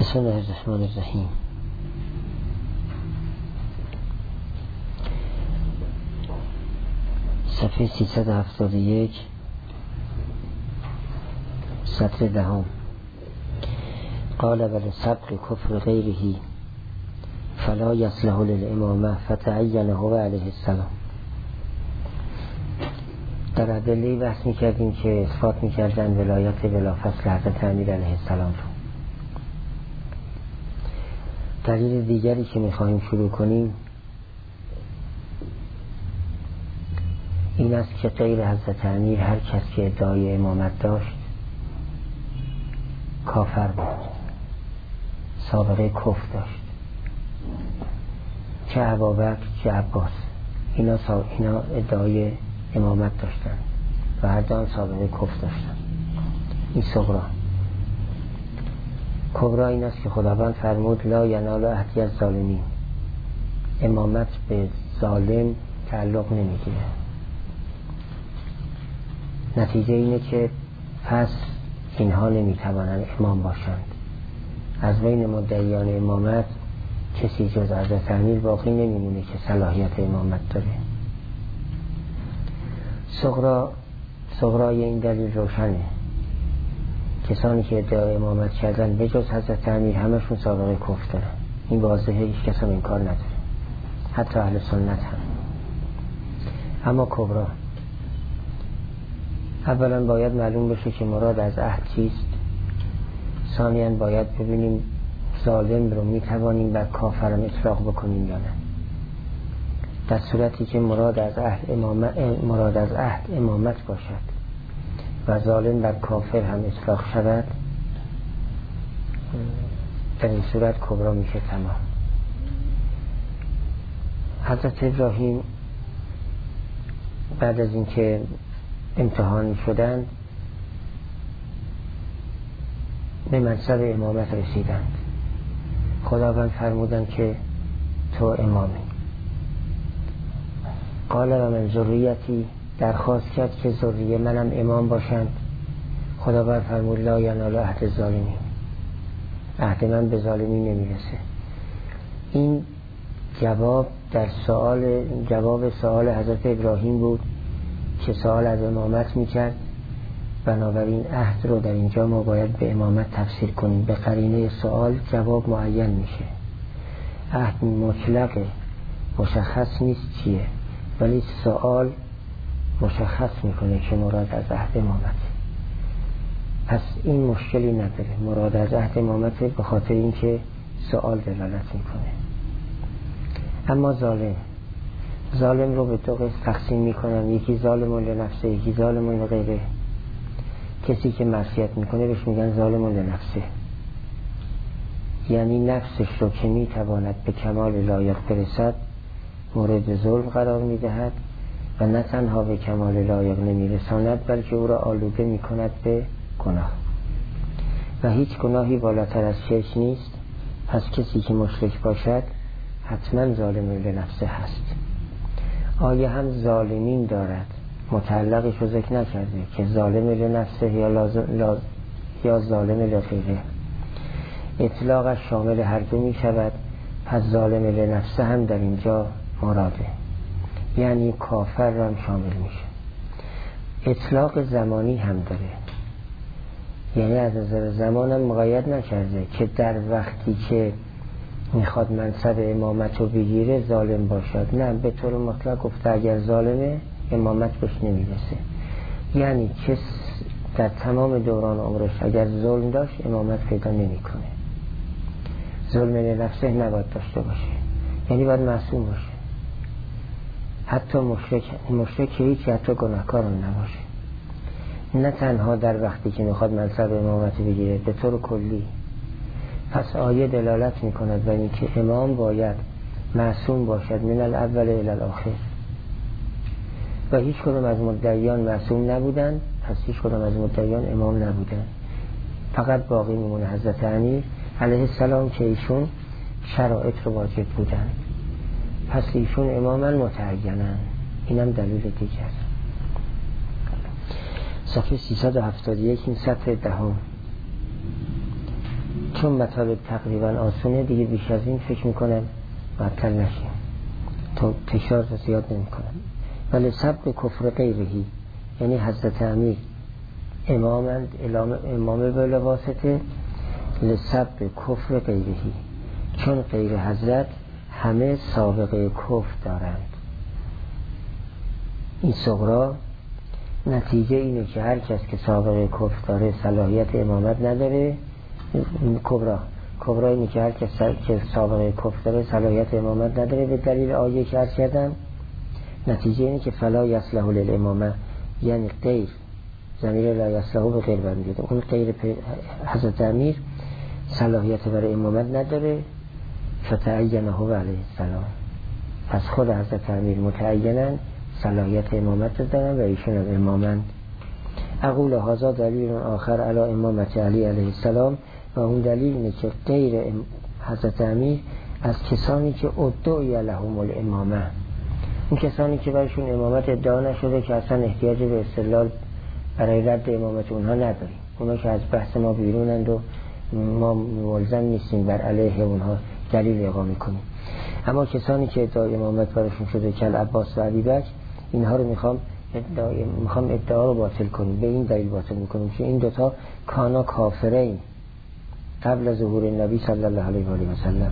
بسم الله الرحمن الرحیم. صفحه 371 سطر دهم. قال ولسبق کفر غیره فلا یصلح للامامه فتعین هو علیه السلام. در ادله بحث میکردیم که اثبات میکردن ولایت بلافصل حضرت امیر علیه السلام رو. دلیل دیگری که میخواهیم شروع کنیم این است که غیر حضرت امیر هر کس که ادعای امامت داشت کافر بود، سابقه کفر داشت، چه ابوبکر چه عباس، اینا ادعای امامت داشتن و هر دو هم سابقه کفر داشتن. این صغرا. کبرا این است که خداوند فرمود لا ینال عهدی از ظالمین، امامت به ظالم تعلق نمیگیره. نتیجه اینه که پس اینها نمیتوانند امام باشند. از بین مدعیان امامت کسی جز حضرت امیر باقی نمیمونه که صلاحیت امامت داره. صغرای این دلیل روشنه. کسانی که ادعای امامت کردن به جز حضرت امیر همشون سابقه کفر دارن. این واضحه، هیچ کس هم این کار نداره، حتی اهل سنت هم. اما کبرا، اولا باید معلوم بشه که مراد از عهد چیست. ثانیاً باید ببینیم ظالم رو میتوانیم بر کافرم اطلاق بکنیم یا نه. در صورتی که مراد از عهد امامت باشد و ظالم بر کافر هم اطلاق شود، در این صورت کبرا میشه تمام. حضرت ابراهیم بعد از اینکه امتحان شدند به منصب امامت رسیدند. خداوند فرمودند که تو امامی. قال و من ذریتی، درخواست کرد که ذریه منم امام باشند. خداوند فرمود لا ینال عهد الظالمین، عهد من به ظالمین نمیرسه. این جواب سوال حضرت ابراهیم بود که سوال از امامت میکرد. بنابراین عهد رو در اینجا ما باید به امامت تفسیر کنیم. به قرینه سوال جواب معین میشه. عهد مطلقه، مشخص نیست چیه، ولی سوال مشخص میکنه که مراد از عهد امامت. پس این مشکلی نداره، مراد از عهد امامت، به خاطر اینکه سوال دلالت میکنه. اما ظالم رو به دو قسم تقسیم میکنن. یکی ظالم لنفسه، یکی ظالم لغیره. کسی که معصیت میکنه بهش میگن ظالم لنفسه، یعنی نفسش رو که میتواند به کمال لایق برسد مورد ظلم قرار میدهد و نه تنها به کمال لایق نمیرساند بلکه او را آلوده میکند به گناه. و هیچ گناهی بالاتر از شرک نیست. پس کسی که مشرک باشد حتما ظالم لنفسه هست. آیه هم ظالمین دارد، متعلقش رو ذکر نکرده که ظالم لنفسه یا ظالم لغیره. اطلاقش شامل هر دو می شود. پس ظالم لنفسه هم در اینجا مراده، یعنی کافر هم شامل میشه. اطلاق زمانی هم داره، یعنی از نظر زمان هم مقید نکرده که در وقتی که میخواد منصب امامت رو بگیره ظالم باشد. نه، به طور مطلق گفته اگر ظالمه امامت بهش نمیرسه. یعنی کس در تمام دوران عمرش اگر ظلم داشت امامت پیدا نمیکنه. ظلم لنفسه نباید داشته باشه، یعنی باید معصوم باشه. حتی مشرک هیچ، حتی گناهکار هم نباشه. نه تنها در وقتی که میخواد منصب امامت بگیره، به طور کلی. پس آیه دلالت میکند بر اینکه امام باید معصوم باشد من الاول الی الاخر. و هیچ کدام از مدعیان معصوم نبودن، پس هیچ کدام از مدعیان امام نبودن. فقط باقی میمونه حضرت امیر علیه السلام که ایشون شرایط رو واجب بودن، پس ایشون اماما متعینن. اینم دلیل دیگر. صفحه 371 این سطر دهم. چون مطالب تقریبا آسونه دیگه بیش از این فکر میکنم معطل نشیم، تو تکرار رو زیاد نمی کنم. ولی سبب کفر غیرهی، یعنی حضرت امیر امامند، امام بلا واسطه، لسبب کفر غیرهی، چون غیر حضرت همه سابقه کفر دارند. این صغرا نتیجه اینه که هر کس که سابقه کفر داره صلاحیت امامت نداره. کبرا اینه که هر کس که سابقه کفر داره صلاحیت امامت نداره، به دلیل آیه که عرض کردم. نتیجه اینه که فلا یصلح للامامه، یعنی غیر، ضمیر لا یصلح به غیر برمیگرده، اون غیر حضرت امیر صلاحیت برای امامت نداره. فتعینه علیه السلام، پس خود حضرت امیر متعینن صلاحیت امامت رو دارن و ایشون هم امامند. اقول هذا دلیل آخر علی امامت علی علیه السلام، و اون دلیل اینه که غیر حضرت امیر از کسانی که ادعی لهم الامامه، اون کسانی که برشون امامت ادعا نشده، که اصلا احتیاج به استدلال برای رد امامت اونها نداریم، اونا که از بحث ما بیرونند و ما ملزم نیستیم بر علیه اونها دلیل اقامه کنیم. اما کسانی که ادعای امامت برشون شده که عباس و علی بکر، اینها رو میخوام ادعا رو باطل کنیم. به این دلیل باطل میکنیم که این دوتا کانا کافرین قبل از ظهور نبی صلی الله علیه و آله و سلم.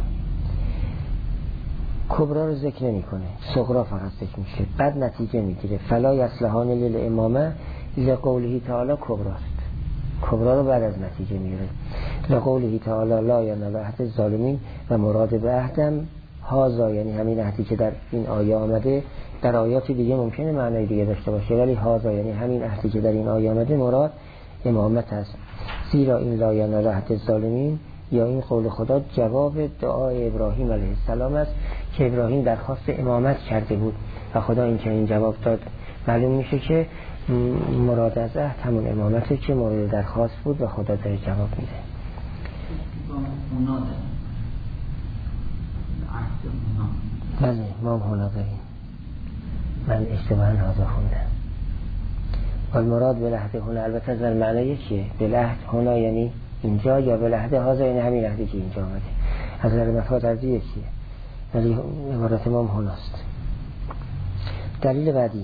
کبرا رو ذکر نمیکنه، صغرا فقط ذکر میشه. بعد نتیجه میگیره فلا یصلحان للامامه لقوله تعالی کبراست. کبرا رو بعد از نتیجه میگیره لقوله تعالی لا ینال عهد الظالمین، و مراد به عهدم هازا، یعنی همین عهدی که در این آیه آمده. در آیات دیگه ممکنه معنی دیگه داشته باشه، ولی هازا یعنی همین عهدی که در این آیه آمده مراد امامت است. زیرا این لا ینال عهد الظالمین، یا این قول خدا جواب دعای ابراهیم علیه السلام است که ابراهیم درخواست امامت کرده بود و خدا این که این جواب داد، معلوم میشه که مراد از عهد همون امامته که مورد درخواست بود و خدا داره جواب میده. بله ما هم هنا داریم، من اشتباهاً هذا خوندم. والمراد بالعهد هنا البته از معنی یکیه، بالعهد هنا یعنی اینجا، یا بالعهد هذا یعنی همین عهدی که اینجا آمده. از نظر مفاد ارضی یکیه، ولی عبارت ما هم هناست. دلیل بعدی،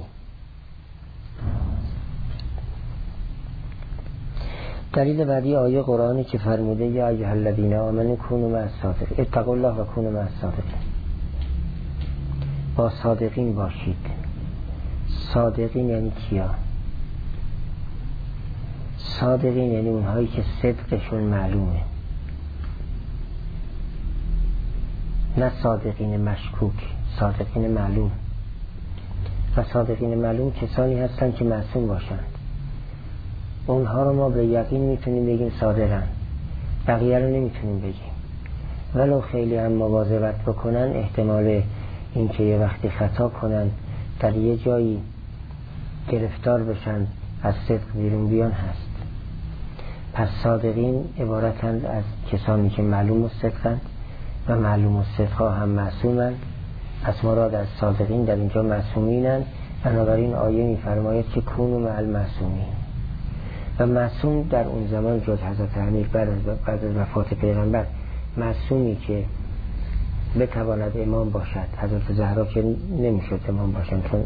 آیه قرآنی که فرموده یا ایها الذین آمنوا کونوا مع الصادقین، اتقوا الله و کونوا مع الصادقین، با صادقین باشید. صادقین یعنی کیا؟ صادقین یعنی اونهایی که صدقشون معلومه، نه صادقین مشکوک، صادقین معلوم. و صادقین معلوم کسانی هستن که معصوم باشند، اونها رو ما به یقین میتونیم بگیم صادقن، بقیه رو نمیتونیم بگیم. ولو خیلی هم مواظبت بکنن، احتمال اینکه یه وقتی خطا کنن، در یه جایی گرفتار بشن، از صدق بیرون بیان هست. پس صادقین عبارتند از کسانی که معلوم و صدقند و معلوم و صدقا هم معصومند. پس مراد از صادقین در اینجا معصومینند. بنابراین آیه میفرماید که کونوا مع المعصومین. و معصوم در اون زمان جز حضرت امیر بعد از وفات پیغمبر، معصومی که بتواند امام باشد، حضرت زهرا که نمیشد امام باشند چون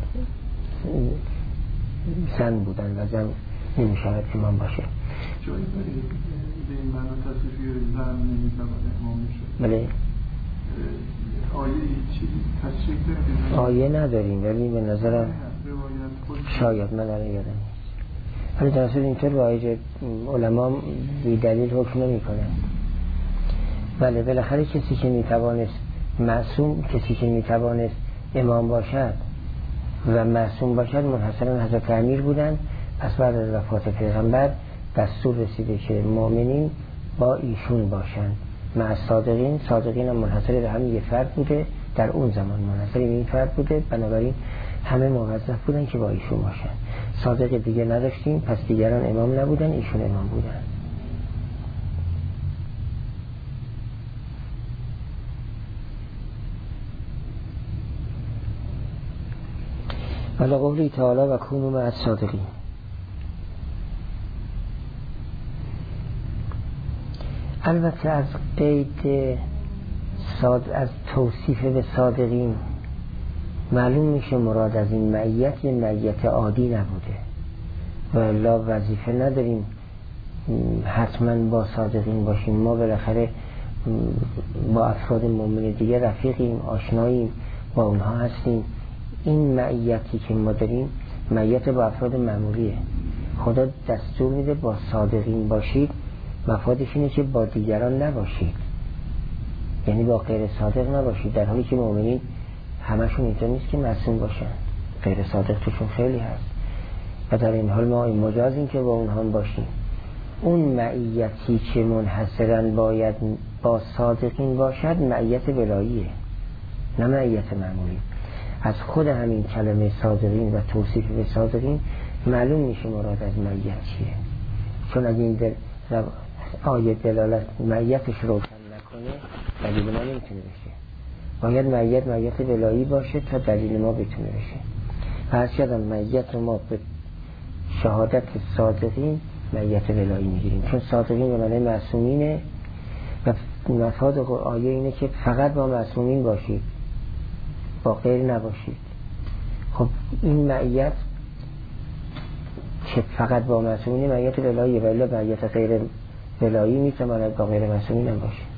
زن بودن و زن نمیشود امام باشه. جایی به این معنی تصویر زن نمیتواند امام بشه؟ بله. آیه چی تصریح داریم؟ آیه نداریم، ولی به نظرم شاید، من الان یادم نیست، ولی در اصل اینطور رایج علما بی دلیل حکم نمی کنن. بله بالاخره کسی که میتوانست معصوم، کسی که میتوانست امام باشد و معصوم باشد منحصرا حضرت امیر بودن. پس بعد از وفات پیغمبر دستور رسیده که مؤمنین با ایشون باشند. مع صادقین، صادقین هم منحصر به همین یه فرد بوده، در اون زمان منحصر به این فرد بوده، بنابراین همه موظف بودن که با ایشون باشن. صادق دیگه نداشتیم، پس دیگران امام نبودن، ایشون امام بودن. ولی قولی تعالی و کونوا مع الصادقین. البته از قید از توصیف به صادقین معلوم میشه مراد از این معیت یه معیت عادی نبوده و الا وظیفه نداریم حتما با صادقین باشیم. ما بالاخره با افراد مؤمن دیگه رفیقیم، آشناییم، با اونها هستیم. این معیتی که ما داریم معیت با افراد معمولیه. خدا دستور میده با صادقین باشید، مفادش اینه که با دیگران نباشید، یعنی با غیر صادق نباشید، در حالی که مؤمنین همشون اینطور نیست که معصوم باشن، غیر صادق توشون خیلی هست و در این حال ما این مجاز این که با اونها باشیم. اون معیتی که منحصراً باید با صادقین باشد معیت ولاییه، نه معیت معمولی. از خود همین کلمه صادقین و توصیف به صادقین معلوم میشه مراد از معیت چیه، چون اگه این آیه دلالت معیتش روشن نکنه دلیل ما نمیتونه بشه. باید معیت ولایی باشه تا دلیل ما بتونه بشه. هر چقدر معیت رو ما به شهادت صادقین معیت ولایی میگیریم، چون صادقین به معنی معصومینه و مفاد آیه اینه که فقط با معصومین باشید، با غیر نباشید. خب این معیت که فقط با معصومین معیت ولاییه، ولی معیت غیر ولایی میتواند با غیر معصومین هم باشه.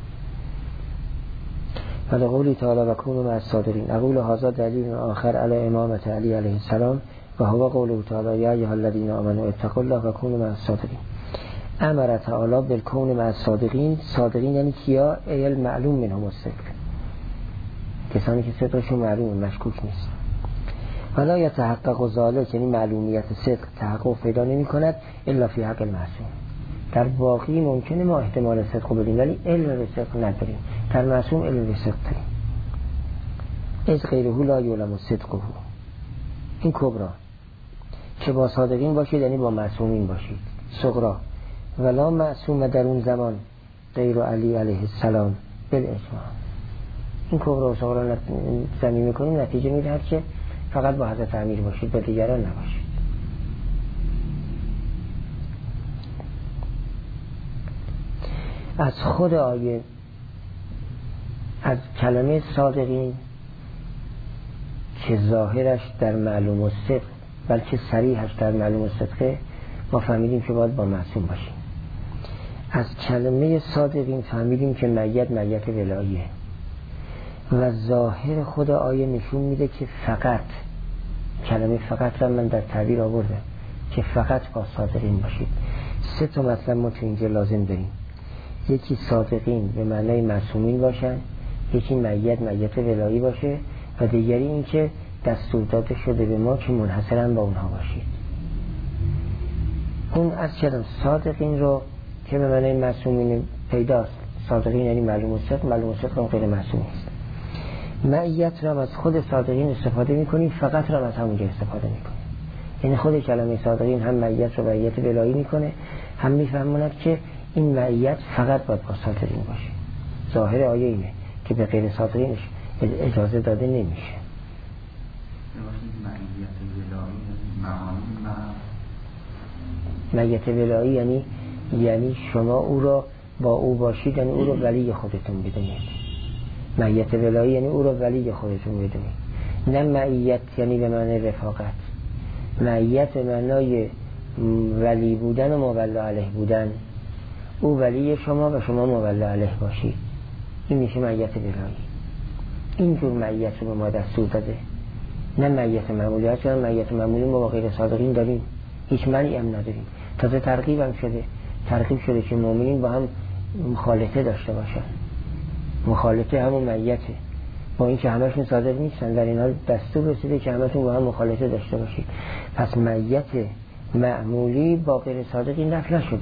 و قولی تعالی و کونوا مع الصادقین. اقول هذا دلیل آخر علی امامت علی علیه السلام و هو قوله تعالی یا ایها الذین آمنوا اتقوا الله و کونوا مع الصادقین. امر تعالی بالکون مع الصادقین. صادقین یعنی کیا؟ ای المعلوم منهم الصدق، کسانی که صدقشون معلومه، مشکوک نیست. ولا یتحقق ذلک، یعنی معلومیت صدق تحقق پیدا نمی کند الا فی حق المعصوم. در باقی ممکنه ما احتمال صدق بدیم ولی علم به صدق نداریم، در معصوم علم به صدق داریم. از غیره لا یعلم صدقه. این کبرا که با صادقین باشید یعنی با معصومین باشید. صغرا ولا معصوم در اون زمان غیر علی علیه السلام بالاجماع. این کبرا و صغرا زمین میکنیم، نتیجه میدهد که فقط با حضرت امیر باشید، با دیگران نباشید. از خود آیه، از کلمه صادقین که ظاهرش در معلوم الصدق بلکه صریحش در معلوم الصدقه، ما فهمیدیم که باید با معصوم باشیم. از کلمه صادقین فهمیدیم که معیت ولاییه و ظاهر خود آیه نشون میده که فقط، کلمه فقط را من در تعبیر آوردم که فقط با صادقین باشید. سه تا مطلب ما تو اینجا لازم داریم. یکی صادقین به معنای معصومین باشن، یکی معیت ولایی باشه و دیگری این که دستور داده شده به ما که منحصراً با اونها باشید. اون از چرا صادقین رو که به معنای معصومین پیداست، صادقین یعنی معلوم الصدق هم غیر معصوم است. معیت را از خود صادقین استفاده میکنیم، فقط را از همونجا استفاده میکنیم. یعنی خود کلمه صادقین هم معیت رو معیت ولایی میکنه، هم میفهموند که این معیت فقط باید با صادقین باشه. ظاهر آیه اینه که به غیر صادقینش اجازه داده نمیشه. معیت ولایی یعنی شما او را با او باشید، یعنی او را ولی خودتون بدونید. معیت ولایی یعنی او را ولی خودتون بدونید، نه معیت یعنی به معنی رفاقت. معیت به معنای ولی بودن و مولا علیه بودن، او ولی شما و شما مولا علیه باشید، این میشه معیت ولایی. اینجور معیت رو به ما دستور داده، نه معیت معمولی. هرچند معیت معمولی ما با غیر صادقین داریم، هیچ معنی هم نداریم. تازه ترغیب شده که مؤمنین با هم مخالطه داشته باشن. مخالطه همون معیته، با این که همشون صادق نیستن، در این حال دستور رسیده که همشون با هم مخالطه داشته باشید. پس معیت معمولی با غیر صادقین نفی نشده.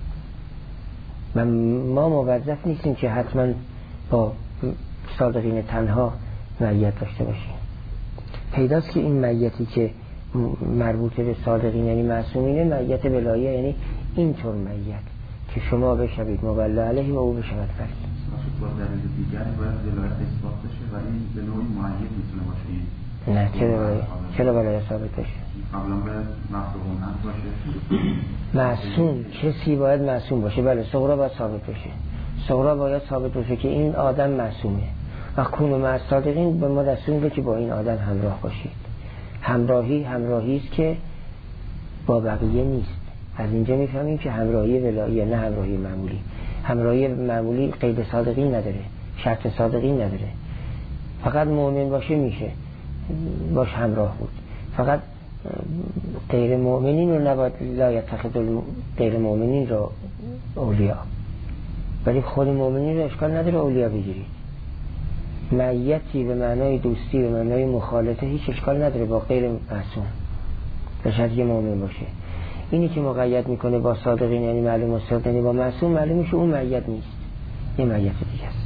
ما موظف نیستیم که حتما با صادقین تنها معیت داشته باشیم. پیداست که این معیتی که مربوط به صادقین یعنی معصومینه معیت ولاییه، یعنی اینطور معیت که شما بشوید مولا علیه و او بشود ولی. با دلیل دیگر باید ولایت اثبات بشه ولی به نوعی معید میتونه باشه. نه چرا ولایت ثابت بشه؟ قبلا باید معصوم باشه. معصوم کسی باید معصوم باشه. بله صغرا باید ثابت بشه. صغرا باید ثابت بشه که این آدم معصومه و کونوا مع الصادقین به ما دستور میده که با این آدم همراه باشید. همراهی است که با بقیه نیست. از اینجا میفهمیم که همراهی ولاییه، نه همراهی معمولی. همراهی معمولی قید صادقین نداره، شرط صادقین نداره. فقط مؤمن باشه میشه باش همراه بود. فقط غیر مؤمنین رو نباید لا یتخذ غیر مؤمنین رو اولیاء، ولی خود مؤمنین رو اشکال نداره اولیاء بگیرید. معیتی به معنای دوستی به معنای مخالطه هیچ اشکال نداره با غیر معصوم، به شرطی که مؤمن باشه. اینی که مقید میکنه با صادقین یعنی معلوم و صادق، یعنی با معصوم، معلوم میشه اون معیت نیست، یه معیت دیگه است.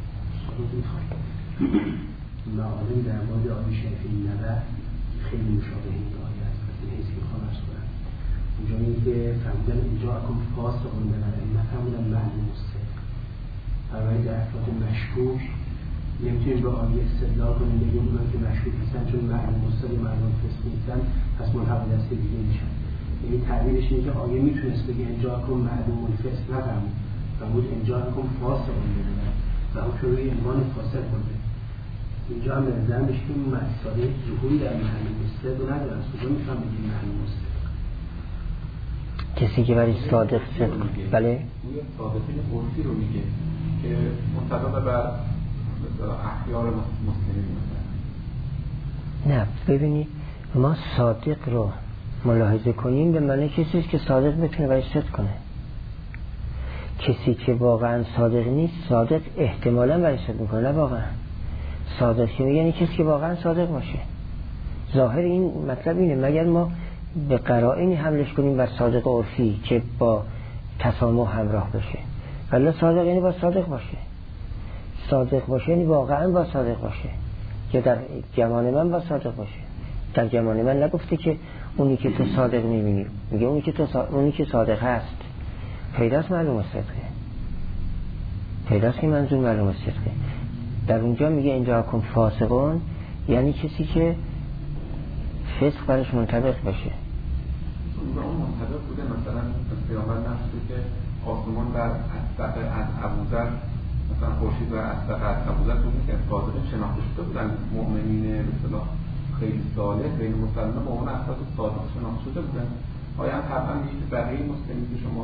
معالم در مورد آیه شریفه نبر خیلی مشابه این آیه است. این حیث که میخوام ارز کنم اونجا میگه که فرمودن اینجا اکن فاسقون ببرن، نفرمودن معلوم الصدق. برای در افراد مشکوک نمیتونیم به آیه استدلال کنیم بگیم اونایی که مشکوک هستن چون معلوم الصدق معلوم فسق نیستن پس ملحق به دسته دیگه میشن. یعنی تعبیرش اینه که آیه میتونست بگه اینجا اکن معلوم الفسق، نفرمود اینجا اکن فاسقون ببرن و اون که روی عنوان فاسق کنه. اینجا هم به نظر میشه که مسئله ظهوری در معلوم الصدق نداره. از کجا میتونم بگیم معلوم الصدق؟ کسی که برای صادق صدق بله روی صادقین عرفی رو میگه که منطبق بر احیار مسلمین مثلا. نه ببینید ما صادق رو ملاحظه کنیم به معنی کسی که صادق بتونه برای صدق کنه. کسی که واقعا صادق نیست صادق احتمالاً برای صدق میکنه، نه واقعا صادق یعنی کسی که واقعا صادق باشه. ظاهر این مطلب اینه مگر ما به قرائنی حملش کنیم بر صادق عرفی که با تسامح همراه بشه. ولی صادق یعنی با صادق باشه. صادق باشه یعنی واقعا با صادق باشه، یا در گمان من با صادق باشه. در گمان من نگفته که اونی که تو صادق میبینی، میگه اونی که صادق هست. پیداست معلوم صدقه، پیداست که منظور معلوم صدقه. در اونجا میگه اینجا کن فاسقون یعنی کسی که فسق برش منطبق باشه. اون منطبق بوده مثلا پیامبر نفسه که آسمان در اصدق از ابوذر مثلا خورشید و اصدق از ابوذر بودن که صادق شناخته شده بودن. مؤمنین به اصطلاح خیلی صالح بین مسلمان مؤمن افراد صادق شناخته شده بودن. آیا هم طبعا میشه بقیه مسلمین که شما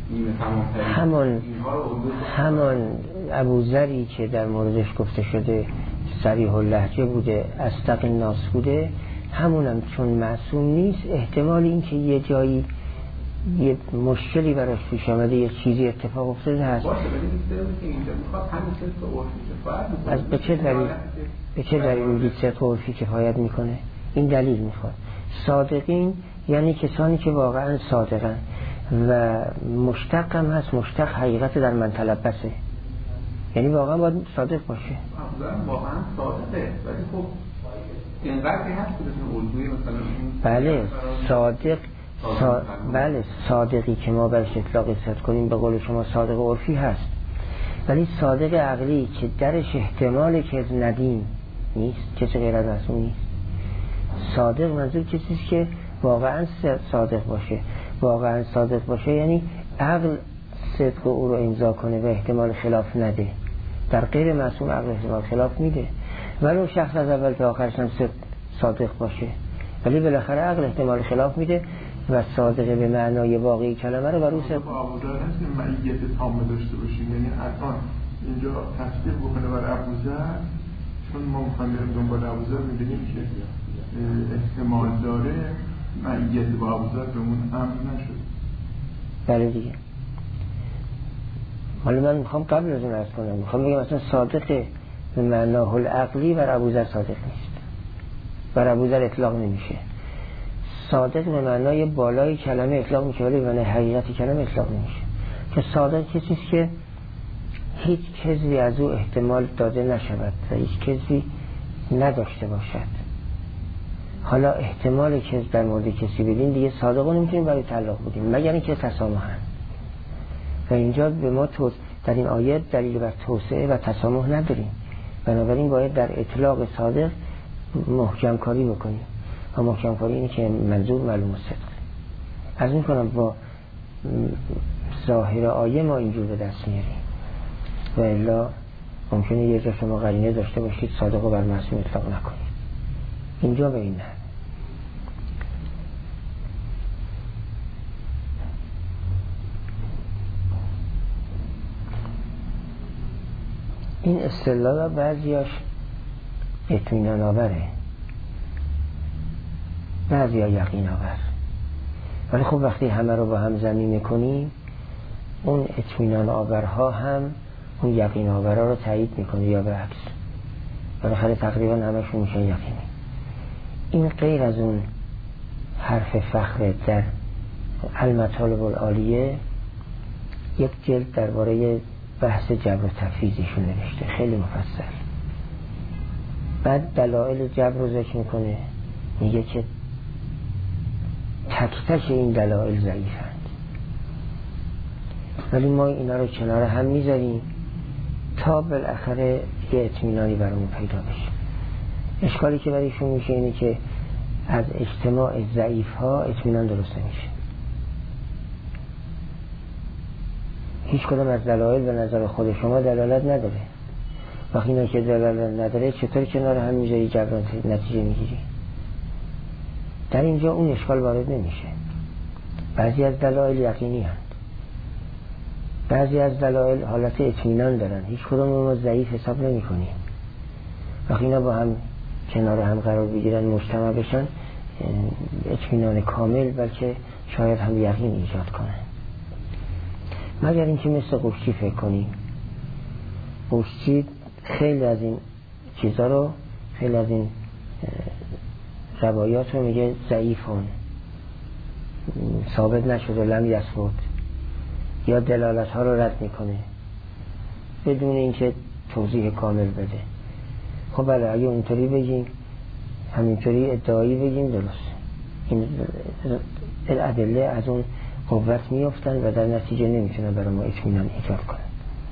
همان ابوذری که در موردش گفته شده صریح اللهجه بوده، اصدق الناس بوده، همونم چون معصوم نیست احتمال این که یه جایی یه مشکلی براش پیش آمده، یه چیزی اتفاق افتاده هست. از به چه دلیل میگید صدق عرفی کفایت میکنه؟ این دلیل میخواد. صادقین یعنی کسانی که واقعا صادقن و مشتق هم هست. مشتق حقیقت در من تلبسه، یعنی واقعا باید صادق باشه. واقعا صادقه ولی خب اینقدری هست که بسیم الگوی مثلا بله صادق بله صادقی که ما برش اطلاق صدق کنیم به قول شما صادق عرفی هست، ولی صادق عقلی که درش احتمال کذب ندیم نیست، کسی غیر از معصوم نیست. صادق منظور کسیست که واقعا صادق باشه. واقعا صادق باشه یعنی عقل صدق او رو امضا کنه و احتمال خلاف نده. در غیر معصوم عقل احتمال خلاف میده، ولو شخص از اول تا آخرش هم صادق باشه، ولی بالاخره عقل احتمال خلاف میده و صادق به معنای واقعی کلمه رو برای صدق. ابوذر هست که معیت تامه داشته باشیم، یعنی الان اینجا تصدیق بکنه بر ابوذر، چون ما میخوایم دنبال ابوذر میبینیم که احتمال داره معیت با ابوذر بهمون امن نشد. بله دیگه. حالا من میخوام قبل از اون عرض کنم، میخوام بگم مثلا صادق به معناه العقلی بر ابوذر صادق نیست، بر ابوذر اطلاق نمیشه. صادق به معنای بالای کلمه اطلاق میشه ولی به معنای حقیقت کلمه اطلاق نمیشه. که صادق کسی است که هیچ کذبی از او احتمال داده نشود و هیچ کذبی نداشته باشد. حالا احتمال کذب در مورد کسی بدین دیگه صادق نمیتونیم برای طلاق بدیم مگر اینکه تسامحن. و اینجا به ما در این آیه دلیل بر توسعه و تسامح نداریم، بنابراین باید در اطلاق صادق محکم کاری بکنیم و محکم کاری اینه که منظور معلوم صدق. از این کنم با ظاهر آیه ما اینجور به دست میاریم. و الا ممکنه یه جا شما قرینه داشته باشید صادق رو بر معصوم اطلاق نکنید. اینجا به این نه. این استدلال بعضیاش اطمینان آوره، بعضیا یقین آور، ولی خب وقتی همه رو با هم ضمیمه کنیم اون اطمینان آورها هم اون یقین آورها رو تایید میکنه یا به عکس، بالاخره تقریبا همشون میشن یقینی. این غیر از اون حرف فخر در المطالب العالیه یک جلد درباره بحث جبر و تفویضشون نوشته، خیلی مفصل. بعد دلایل جبر رو ذکر میکنه، میگه که تک تک این دلایل ضعیفند، ولی ما اینا رو کنار هم میذاریم تا بالاخره یه اطمینانی برامون پیدا بشه. اشکالی که برایشون میشه اینه که از اجتماع ضعیف ها اطمینان درست نمیشه. هیچ کدام از دلایل به نظر خود شما دلالت نداره. وقتی اینا که دلالت نداره چطور کنار هم میذاری جبران نتیجه میگیری؟ در اینجا اون اشکال وارد نمیشه. بعضی از دلایل یقینی هست، بعضی از دلایل حالت اطمینان دارن، هیچ کدام ما ضعیف حساب نمی کنیم. وقتی اینا با هم کنار هم قرار بگیرن مجتمع بشن اطمینان کامل بلکه شاید هم یقین ایجاد کنن. مگر اینکه مثل قشتی فکر کنیم. قشتی خیلی از این چیزا رو، خیلی از این روایات رو میگه ضعیفون، ثابت نشده، لم یثبت، یا دلالت ها رو رد میکنه بدون اینکه توضیح کامل بده. خب بله اگه اونطوری بگیم، همینطوری ادعایی بگیم، درست این ادله از اون قوت میافتن و در نتیجه نمیتونن برای ما اطمینان ایجاد کنن.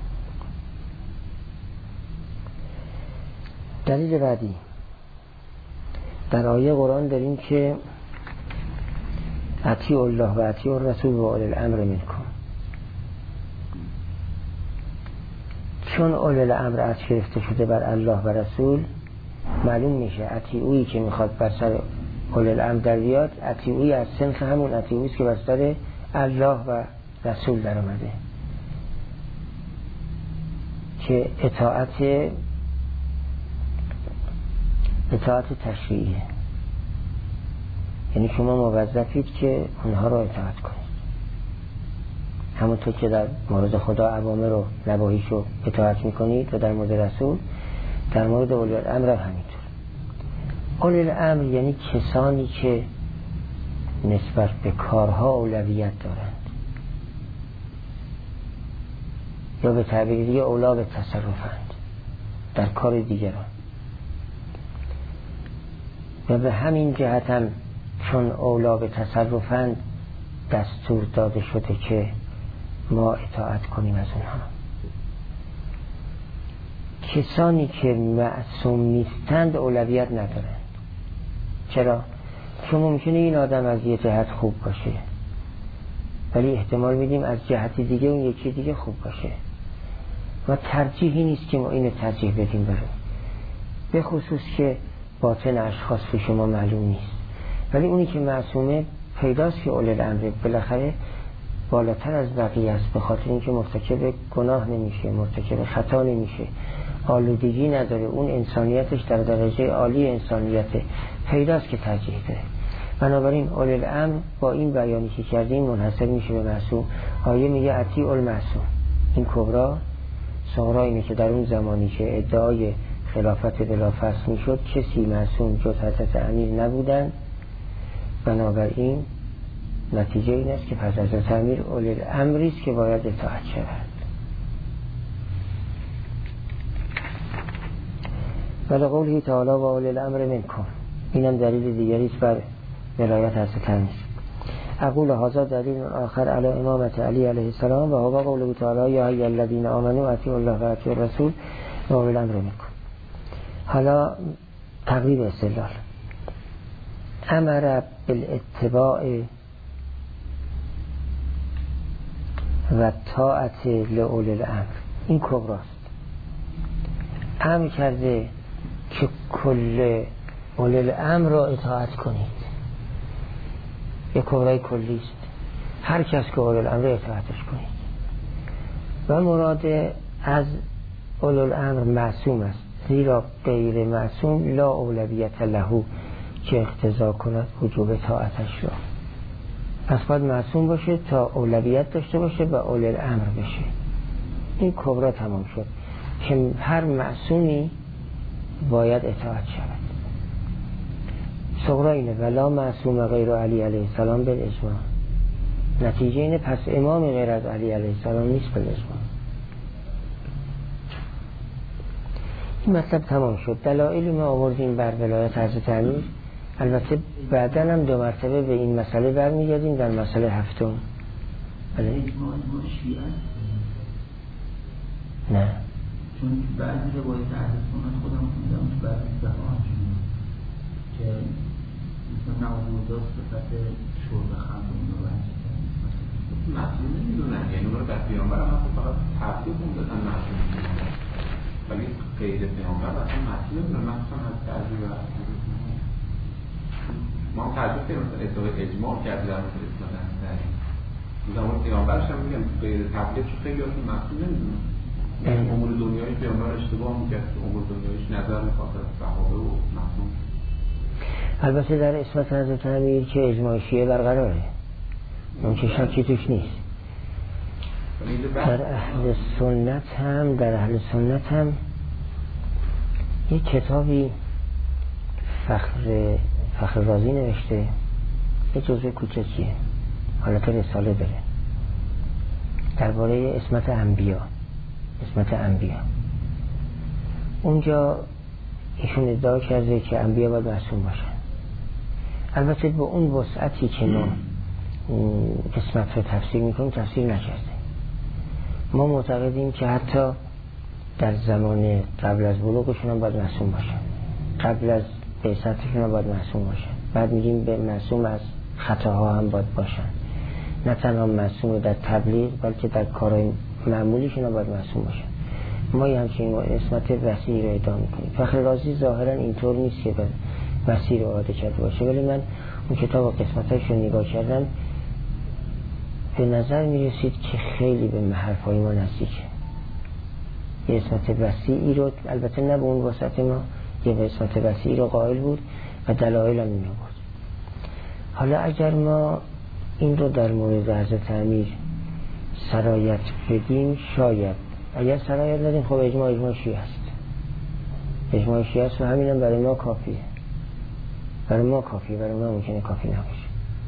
دلیل بعدی در آیه قرآن داریم که اطیعوا الله و اطیعوا الرسول و اولی الامر منکم. چون اولی الامر عطف گرفته شده بر الله و رسول، معلوم میشه اطیعویی که میخواد بر سر اولی الامر در بیاد اطیعویی از صنف همون اطیعویی که بر سر الله و رسول در آمده که اطاعت تشریعیه. یعنی شما موظفید که اونها رو اطاعت کنید، همونطور که در مورد خدا اوامر رو نواهیش رو اطاعت میکنید و در مورد رسول، در مورد اولی الامر همینطور. اولی الامر یعنی کسانی که نسبت به کارها اولویت دارند، یا به تعبیر دیگه اولا به تصرفند در کار دیگران. و به همین جهت هم چون اولا به تصرفند دستور داده شده که ما اطاعت کنیم از اونها. کسانی که معصوم نیستند اولویت ندارند. چرا؟ چون ممکنه این آدم از یه جهت خوب باشه ولی احتمال میدیم از جهت دیگه اون یکی دیگه خوب باشه و ترجیحی نیست که ما اینو ترجیح بدیم برای، به خصوص که باطن اشخاص به شما معلوم نیست. ولی اونی که معصومه پیداست که اولی الامر بالاخره بالاتر از بقیه است، به خاطر اینکه مرتکب گناه نمیشه، مرتکب خطا نمیشه، آلودگی نداره، اون انسانیتش در درجه عالی انسانیته، پیداست که ترجیح داره. بنابراین اولی الامر با این بیانی که کردیم منحصر میشه به معصوم. آیه میگه اطیعوا المعصوم. این کبرا صغرا اینه که در اون زمانی که ادعای خلافت بلا فصل میشد کسی معصوم جز حضرت امیر نبودن، بنابراین نتیجه این است که پس حضرت امیر اولی الامری است که باید اطاعت شود. ولی قوله تعالی و اولی الامر منکم، اینم دلیل دیگری است بر ولایت حضرت امیر. اقول هذا دلیل آخر علی امامت علی علیه السلام و هو قوله تعالی یا ایها الذین آمنوا اطیعوا الله و اطیعوا الرسول و اولی الامر منکم. حالا تقریب استدلال. امر بالاتباع و طاعت لأولی الامر، این کبراست. امر کرده که کل اولي الامر را اطاعت کنید. یک کبرای کلی است، هر کس که اولي الامر اطاعتش کنید. و مراد از اولي الامر معصوم است، زیرا غیر معصوم لا اولویت له که اقتضا کند وجوب طاعتش را. پس باید معصوم باشه تا اولویت داشته باشه و اولي الامر بشه. این کبرا تمام شد که هر معصومی باید اطاعت شود. صغرا اینه ولا معصوم غیر علی علیه السلام بالاجماع. نتیجه اینه پس امام غیر از علی علیه السلام نیست بالاجماع. این مطلب تمام شد. دلایلی ما آوردیم بر ولایت حضرت امیر. البته بعداً هم 2 مرتبه به این مسئله برمیگردیم در مسئله 7. بله. نه چون بعضی روایت اهل سنت خودم خوندم بعضی صحابه که مثلا نعوذ صفت شرب خمر اونو برچه معصوم نمیدونن، یعنی اون رو در پیامبر هم فقط تحقیق اون دادن معصوم میدونن، ولی غیر پیامبر اصلا معصوم نمیدونن. مثلا از تعجیب و ما هم تعجیب که مثلا اتفاق اجماع کرده در مورد اصلاح نستری زمان پیامبرش هم میگم غیر تحقیق چون خیلی هاشون معصوم نمیدونن. یعنی امور دنیایی پیامبر اشتباه میکرد، امور دنیاییش نظر میخواست از صحابه و معصوم. البته در اسمت حضرت امیر که اجماع شیعه برقراره، اون که شکی توش نیست. در اهل سنت هم یک کتابی فخر رازی نوشته، یک جزوه کوچکیه، حالت رساله داره درباره اسمت انبیا. اونجا ایشون ادعا کرده که انبیا باید معصوم باشن. البته به اون وسعتی که ما اسمت رو تفسیر میکنیم تفسیر نکرده. ما معتقدیم که حتی در زمان قبل از بلوغشون هم باید معصوم باشن، قبل از بعثتشون هم باید معصوم باشن. بعد میگیم به معصوم از خطاها هم باید باشن، نه تنها معصوم در تبلیغ بلکه در کارهای معمولیشون هم باید معصوم باشن. ما همچنین اسمت وسیع رو ادعا میکنیم. فخر رازی ظاهرا اینطور نیست که به وسیع رو عاده کرده باشه، ولی من اون کتاب و قسمتش رو نگاه کردم، به نظر میرسید که خیلی به حرفای ما نزدیکه. یه اسمت وسیعی رو، البته نه به اون وسعت ما، یه به اسمت وسیعی رو قائل بود و دلایل هم این بود. حالا اگر ما این رو در مورد حضرت امیر سرایت بدیم، شاید اگر سرایت ندیم خب اجماع شیعه است. اجماع شیعه است و همین هم برای ما کافیه. برای ما ممکنه کافی نباشه.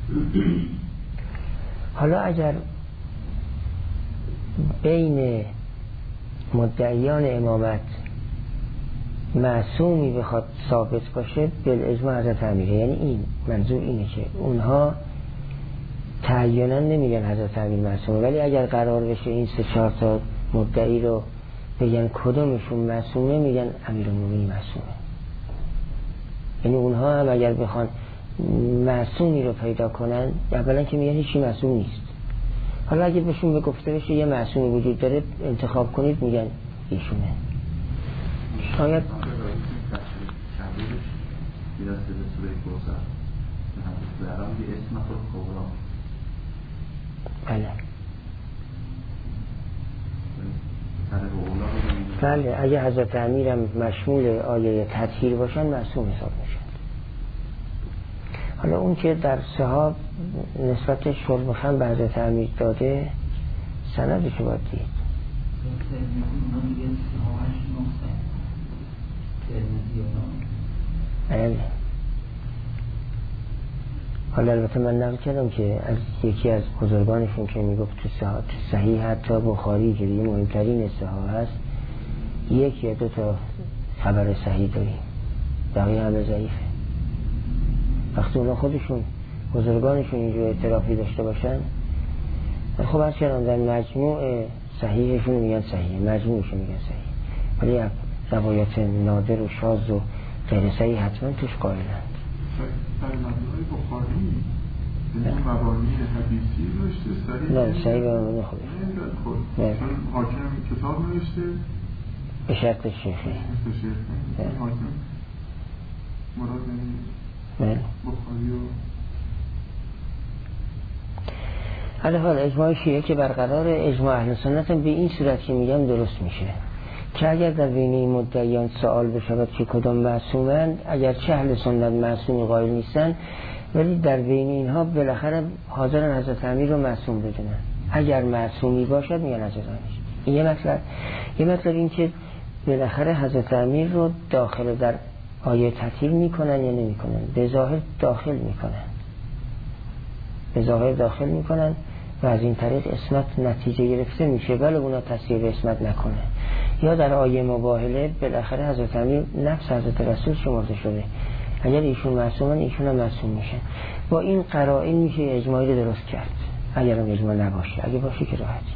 حالا اگر بین مدعیان امامت معصومی بخواد ثابت باشه بالاجماع حضرت امیره، یعنی این منظور اینه که اونها تعیینا نمیگن حضرت امیر معصومه، ولی اگر قرار بشه این 3-4 تا مدعی رو بگن کدومشون معصومه، میگن امیرالمومنین معصومه. یعنی اونها هم اگر بخوان معصومی رو پیدا کنن، اولا که میگن هیچی معصوم نیست. حالا اگه بهشون بگفته بشه یه معصومی وجود داره انتخاب کنید، میگن ایشونه. شاید بله اگه حضرت امیرم مشمول آیه تطهیر باشن معصوم حساب میشن. حالا اون که در صحاب نسبت شرب خمر به حضرت امیر داده سندش رو باید دید. بله. حالا البته من نقل کردم که از یکی از بزرگانشون که میگفت تو صحیح حتی بخاری که دیگه مهمترین صحیح هست 1 یا 2 تا خبر صحیح داریم، بقیه همه ضعیفه. وقتی اونا خودشون بزرگانشون اینجور اعترافی داشته باشن، خب هر چرا در مجموع صحیحشون میگن صحیح، مجموعشون میگن صحیح، ولی روایت نادر و شاذ و غیر صحیح حتما توش قائلند. در مجموعه بخاری این مبانی حدیثی داشته، نه صحیح به من خودش چون حاکم کتاب نوشته به شرط شیخی مراد بله. بخاری و حالا اجماع شیعه که برقرار، اجماع اهل سنت هم به این صورت که میگم درست میشه که اگر در بین این مدعیان سوال بشود که کدام معصومند، اگر چه اهل سنت معصومی قائل نیستن، ولی در بین اینها بالاخره حاضرن حضرت امیر رو معصوم بدونن. اگر معصومی باشد میگن حضرت امیر. این یه مطلب این که بالاخره حضرت امیر رو داخل در آیه تطهیر میکنن یا نمیکنن. به ظاهر داخل میکنن و از این طریق اسمت نتیجه گرفته میشه، ولی اونا تصدیق به اسمت نکنه. یا در آیه مباهله بالاخره حضرت امیر نفس حضرت رسول شمرده شده، اگر ایشون معصومن ایشون هم معصوم میشن. با این قرائن میشه اجماعی رو درست کرد. اگر هم اجماع نباشه، اگه باشه که راحتی.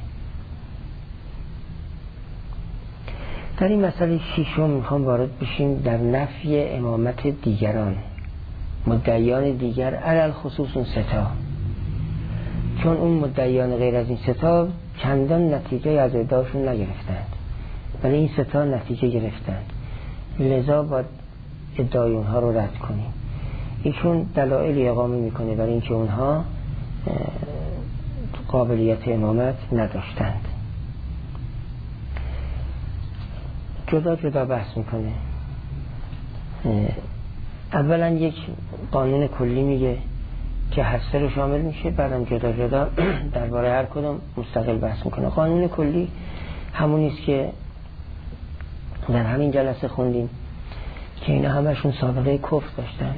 در این مسئله ششم میخوام وارد بشیم در نفی امامت دیگران، مدعیان دیگر، علل خصوص اون ستا، چون اون مدعیان غیر از این ستا چندان نتیجه از ادعاشون نگرفتند، ولی این ستا نتیجه گرفتند، لذا باید ادعای اونها رو رد کنیم. ایشون دلایلی اقامه میکنه برای اینکه اونها قابلیت امامت نداشتند. جدا بحث میکنه. اولا یک قانون کلی میگه که هر سه رو شامل میشه، بعدم جدا درباره هر کدوم مستقل بحث میکنه. قانون کلی همونیست که در همین جلسه خوندیم که اینا همشون سابقه کفر داشتن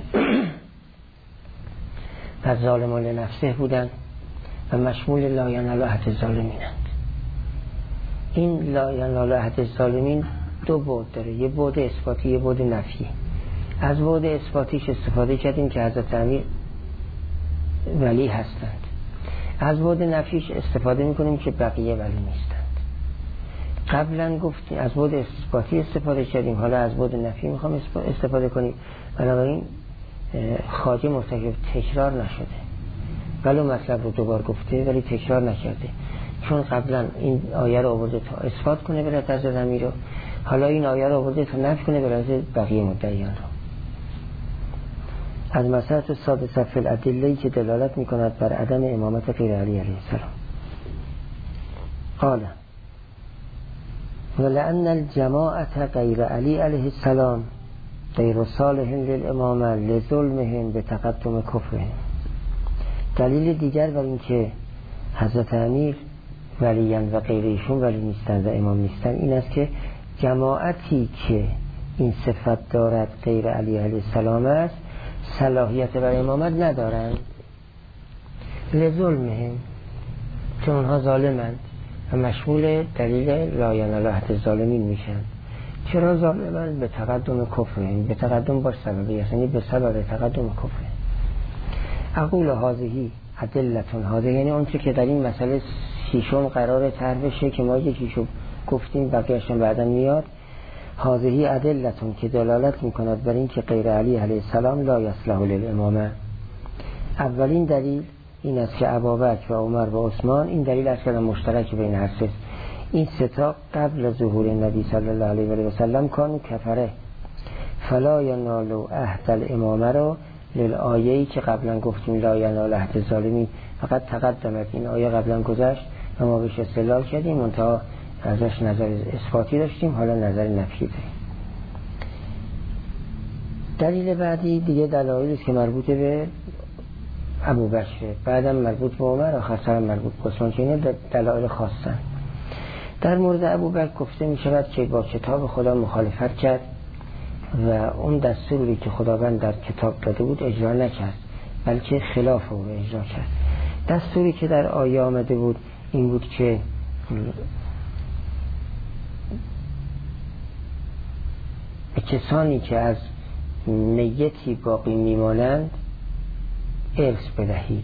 و ظالمان لنفسه بودن و مشمول لا ینال احد الظالمینند. این لا ینال احد الظالمین دو بعد داره، یه بعد اثباتی، یه بعد نفی. از بعد اثباتیش استفاده کردیم که حضرت امیر ولی هستند، از بعد نفیش استفاده میکنیم که بقیه ولی نیستند. قبلا گفتیم از بعد اثباتی استفاده کردیم، حالا از بعد نفی میخوام استفاده کنیم. بنابراین خواجه مرتکب تکرار نشده، ولی مطلب رو دوبار گفته ولی تکرار نکرده، چون قبلا این آیه رو آورده تا اثبات کنه برای حضرت امیر رو، حالا این آیه رو آورده تا نفی کنه برای بقیه مدعیان رو. از مسئله سادسه فی الادله که دلالت میکند بر عدم امامت غیر علی علیه السلام. قال ولأن الجماعة غیر علی علیه السلام غیر صالح للامامه لظلمهم بتقدم کفرهم. دلیل دیگر بر این که حضرت امیر ولیان و غیر ایشون ولی نیستند و امام نیستند این است که جماعتی که این صفت دارد غیر علی علیه السلام است صلاحیت بر امامت ندارند، لظلمهم، چون اونها ظالمند و مشمول دلیل لا ینال احد الظالمین میشن. چرا ظالمند؟ به تقدم کفرهم، به تقدم باش سببی، یعنی به سبب تقدم کفر. اقول هذه ادلتون، هذه یعنی اون که در این مسئله ششم قرار طرح بشه که ما یکیشو گفتیم بقیه‌اش بعداً میاد. هذه ادلتون که دلالت میکند بر این که غیر علی علیه السلام لا یصلح للامامه. اولین دلیل این است که ابوبکر و عمر و عثمان، این دلیل اصلا مشترک بین هر سه، این سه تا قبل ظهور نبی صلی الله علیه و سلم کانوا کفره فلا ینالوا عهد الامامه رو للآیه‌ای که قبلا گفتیم لا ینال عهد الظالمین، فقط تقدمت این آیه قبلا گذشت و ما بهش استدلال کردیم، منتها ازش نظر اثباتی داشتیم، حالا نظر نفی داریم. دلیل بعدی دیگه دلایلی است که مربوط به ابوبکر، بعدم مربوط به عمر، آخرسر مربوط به عثمان، که اینا دلایل خاصن. در مورد ابوبکر گفته می شود که با کتاب خدا مخالفت کرد و اون دستوری که خداوند در کتاب داده بود اجرا نکرد، بلکه خلاف او اجرا کرد. دستوری که در آیه آمده بود این بود که کسانی که از میتی باقی میمانند ارث بدهید،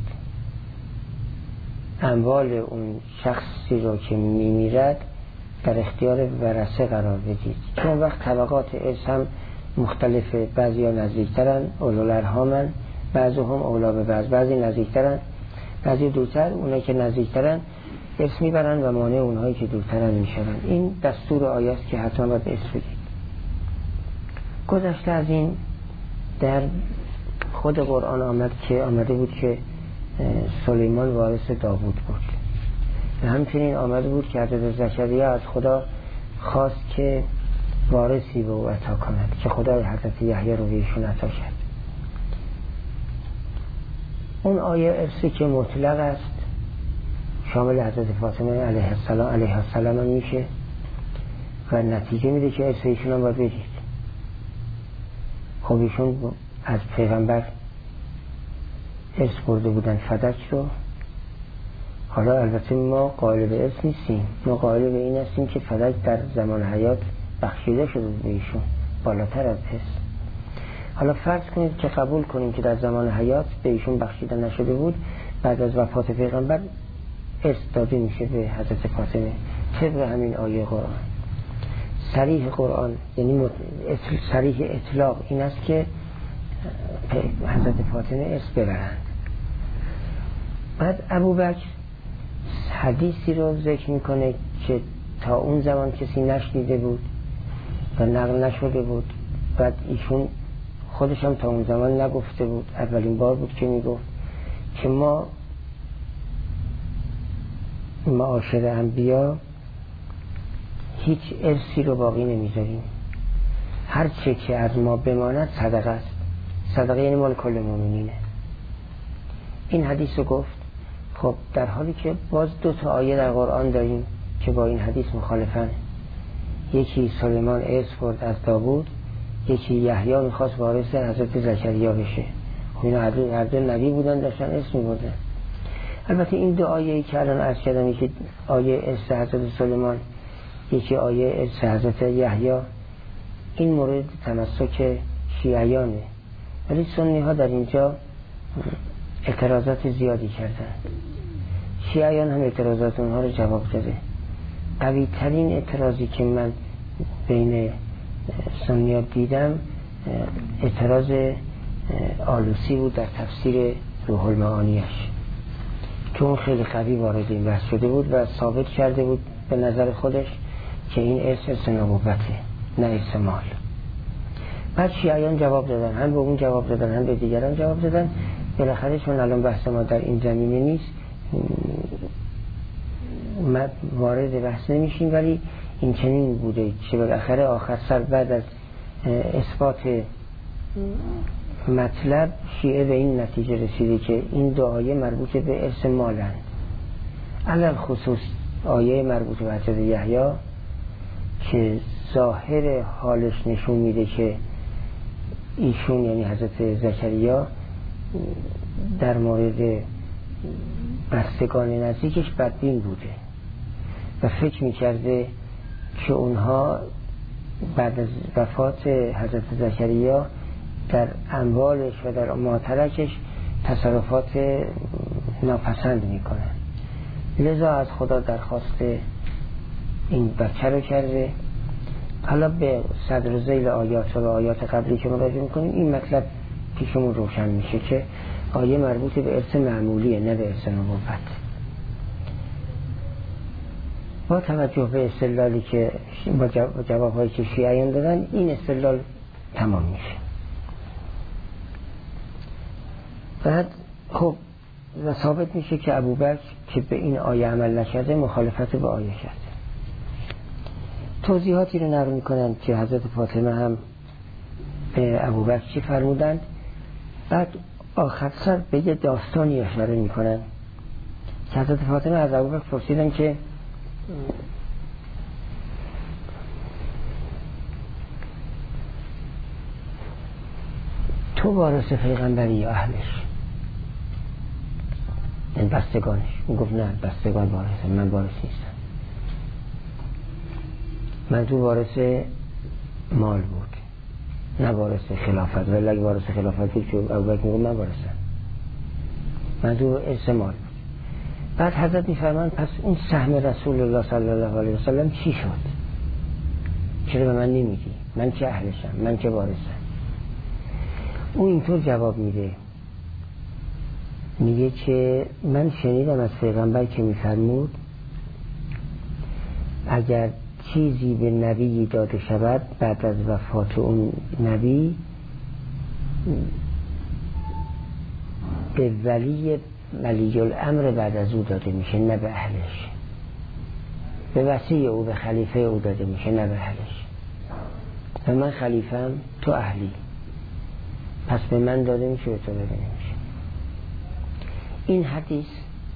اموال اون شخصی رو که میمیرد در اختیار ورثه قرار بدید، چون وقت طبقات ارث هم مختلفه، بعضی ها نزدیکترن، اولوالارحامن، بعضی هم اولا به بعضی نزدیکترن، بعضی دورتر. اونایی که نزدیکترن ارث میبرن و مانع اونهایی که دورترن میشن. این دستور آیاست که حتما باید ارث بدید. گذشته از این در خود قرآن آمده بود که سلیمان وارث داوود بود و همچنین آمده بود که حضرت زکریا از خدا خواست که وارثی به او عطا کند که خدای حضرت یحیی رو به ایشون عطا کرد. اون آیه ارثی که مطلق است شامل حضرت فاطمه علیه السلام میشه و نتیجه میده که ارث ایشون هم باید بدید. خب ایشون از پیغمبر ارث برده بودن فدک رو. حالا البته ما قائل به ارث نیستیم، ما قائل به این هستیم که فدک در زمان حیات بخشیده شده به ایشون بالاتر از ارث. حالا فرض کنید که قبول کنیم که در زمان حیات به ایشون بخشیده نشده بود، بعد از وفات پیغمبر ارث داده میشه به حضرت فاطمه طبق همین آیه قرآن. صریح قرآن یعنی صریح اطلاق این است که حضرت فاطمه ارث ببرند. بعد ابوبکر حدیثی رو ذکر میکنه که تا اون زمان کسی نشنیده بود و نقل نشده بود. بعد ایشون خودش هم تا اون زمان نگفته بود، اولین بار بود که میگفت که ما معاشر انبیا هیچ ارثی رو باقی نمیذاریم، هر چه که از ما بماند صدقه است. صدقه یعنی مال کل مومنینه. این حدیث رو گفت. خب در حالی که باز 2 آیه در قرآن داریم که با این حدیث مخالفن. یکی سلیمان ارث برد از داوود، یکی یحیی میخواست وارث حضرت زکریا بشه. خب اینا هر دو نبی بودن داشتن ارث میبردن. البته این 2 آیه‌ای که الان عرض کردم، یکی آیه ارث حضرت سلیمان، یکی آیه ارث حضرت یحیی، این مورد تمسک شیعیانه، ولی سنی ها در اینجا اعتراضات زیادی کردن. شیعیان هم اعتراضات اونها رو جواب داده. قوی ترین اعتراضی که من بین سنی‌ها دیدم اعتراض آلوسی بود در تفسیر روح المعانیش، که اون خیلی قوی وارد این بحث شده بود و ثابت کرده بود به نظر خودش که این ارث نبوته نه ارث مال. بعد شیعیان جواب دادن، هم به اون جواب دادن هم به دیگران جواب دادن. بالاخره چون الان بحث ما در این زمینه نیست ما وارد بحث نمیشیم، ولی این چنین بوده که بالاخره آخر سر بعد از اثبات مطلب شیعه به این نتیجه رسیده که این 2 آیه مربوط به ارث مالند. علل خصوص آیه مربوط به حضرت یحیی که ظاهر حالش نشون میده که ایشون یعنی حضرت زکریا در مورد بستگان نزدیکش بدبین بوده و فکر میکرده که اونها بعد از وفات حضرت زکریا در اموالش و در ماترکش تصرفات ناپسند میکنن، لذا از خدا درخواست این بچه رو کرده. حالا به صدر ذیل آیات و آیات قبلی که مراجعه میکنیم این مطلب پیشمون روشن میشه که آیه مربوط به ارث معمولیه نه به ارث نبوت. با توجه به استدلالی که با جوابهایی که شیعیان دادن این استدلال تمام میشه. بعد خب و ثابت میشه که ابوبکر که به این آیه عمل نکرده مخالفت به آیه کرده. توضیحاتی رو نقل میکنن که حضرت فاطمه هم به ابوبکر چی فرمودند. بعد آخر سر به یه داستانی اشاره میکنن که حضرت فاطمه از ابوبکر پرسیدن که تو وارث پیغمبری یا اهلش؟ این بستگانش. اون گفت نه بستگان وارثه، من وارث نیستم. منظور وارث مال بود نه وارث خلافت، ولی اگه وارث خلافت بود که ابوبکر میگه من وارثم. منظور ارث مال بود. بعد حضرت میفرمان پس اون سهم رسول الله صلی الله علیه وسلم چی شد؟ چرا به من نمیگی؟ من که اهلشم، من که وارثم. اون اینطور جواب میده، میگه که من شنیدم از پیغمبر که میفرمود اگر چیزی به نبی داده شود بعد از وفات اون نبی به ولی الامر بعد از او داده میشه، نه به اهلش. به وصی او، به خلیفه او داده میشه، نه به اهلش. و من خلیفه‌ام، تو اهلی، پس به من داده میشه، به تو داده نمیشه. این حدیث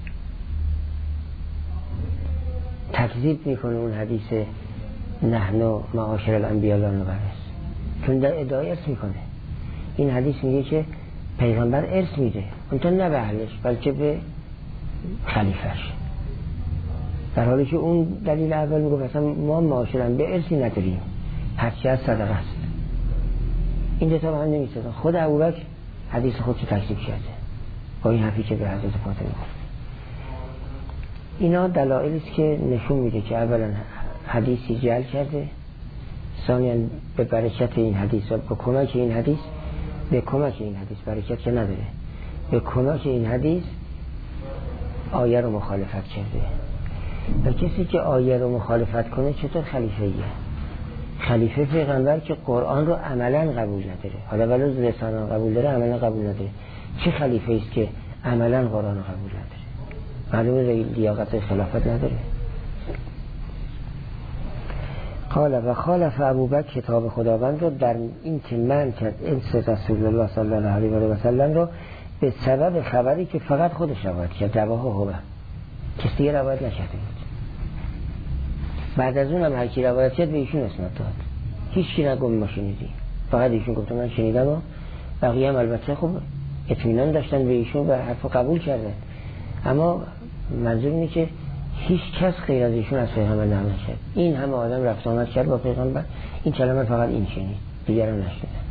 تکذیب میکنه اون حدیث نحن معاشر الانبیاء لا نورث، چون در ادعای ارث میکنه. این حدیث میگه که پیغمبر ارث میده، اونتا نه به اهلش بلکه به خلیفهش، در حالی که اون دلیل اول میگه مثلا ما معاشرن به ارثی نداریم، هرچی از صدقه است. این دوتا به هم نمیسازن. خود ابوبکر حدیث خودشو تکذیب کرده با این حرفی که به حضرت فاطمه گفت. اینا دلایلی است که نشون میده که اولا حدیثی جعل کرده، ثانیاً به برکت این حدیث و به کمک این حدیث، به کمک این حدیث، برکت که نداره، به کمک این حدیث آیه رو مخالفت کرده. و کسی که آیه رو مخالفت کنه چطور خلیفه‌ایه؟ خلیفه پیغمبر که قرآن رو عملاً قبول نداره، حالا ولی لساناً قبول داره، عملاً قبول نداره. چه خلیفه است که عملاً قرآن رو قبول نداره؟ معلومه لیاقت خلافت نداره. قال و خالف ابوبکر کتاب خداوند رو در این که من کرد انس رسول الله صلی الله علیه و سلم رو به سبب خبری که فقط خودش روایت کرد، رواه هو، کسی دیگه روایت نکرده بود. بعد از اونم هر کی روایت کرد به ایشون اسناد داد، هیچ کی نگفت ما شنیدیم، فقط ایشون گفت من شنیدم و بقیه هم البته خب اطمینان داشتن به ایشون و حرفو قبول کردن. اما منظور اینه که هیچ کس غیر از ایشون از پیغمبر نقل نکرد. این همه آدم رفت آمد کرد با پیغمبر، این کلمه فقط این شنید، دیگران نشنیدن.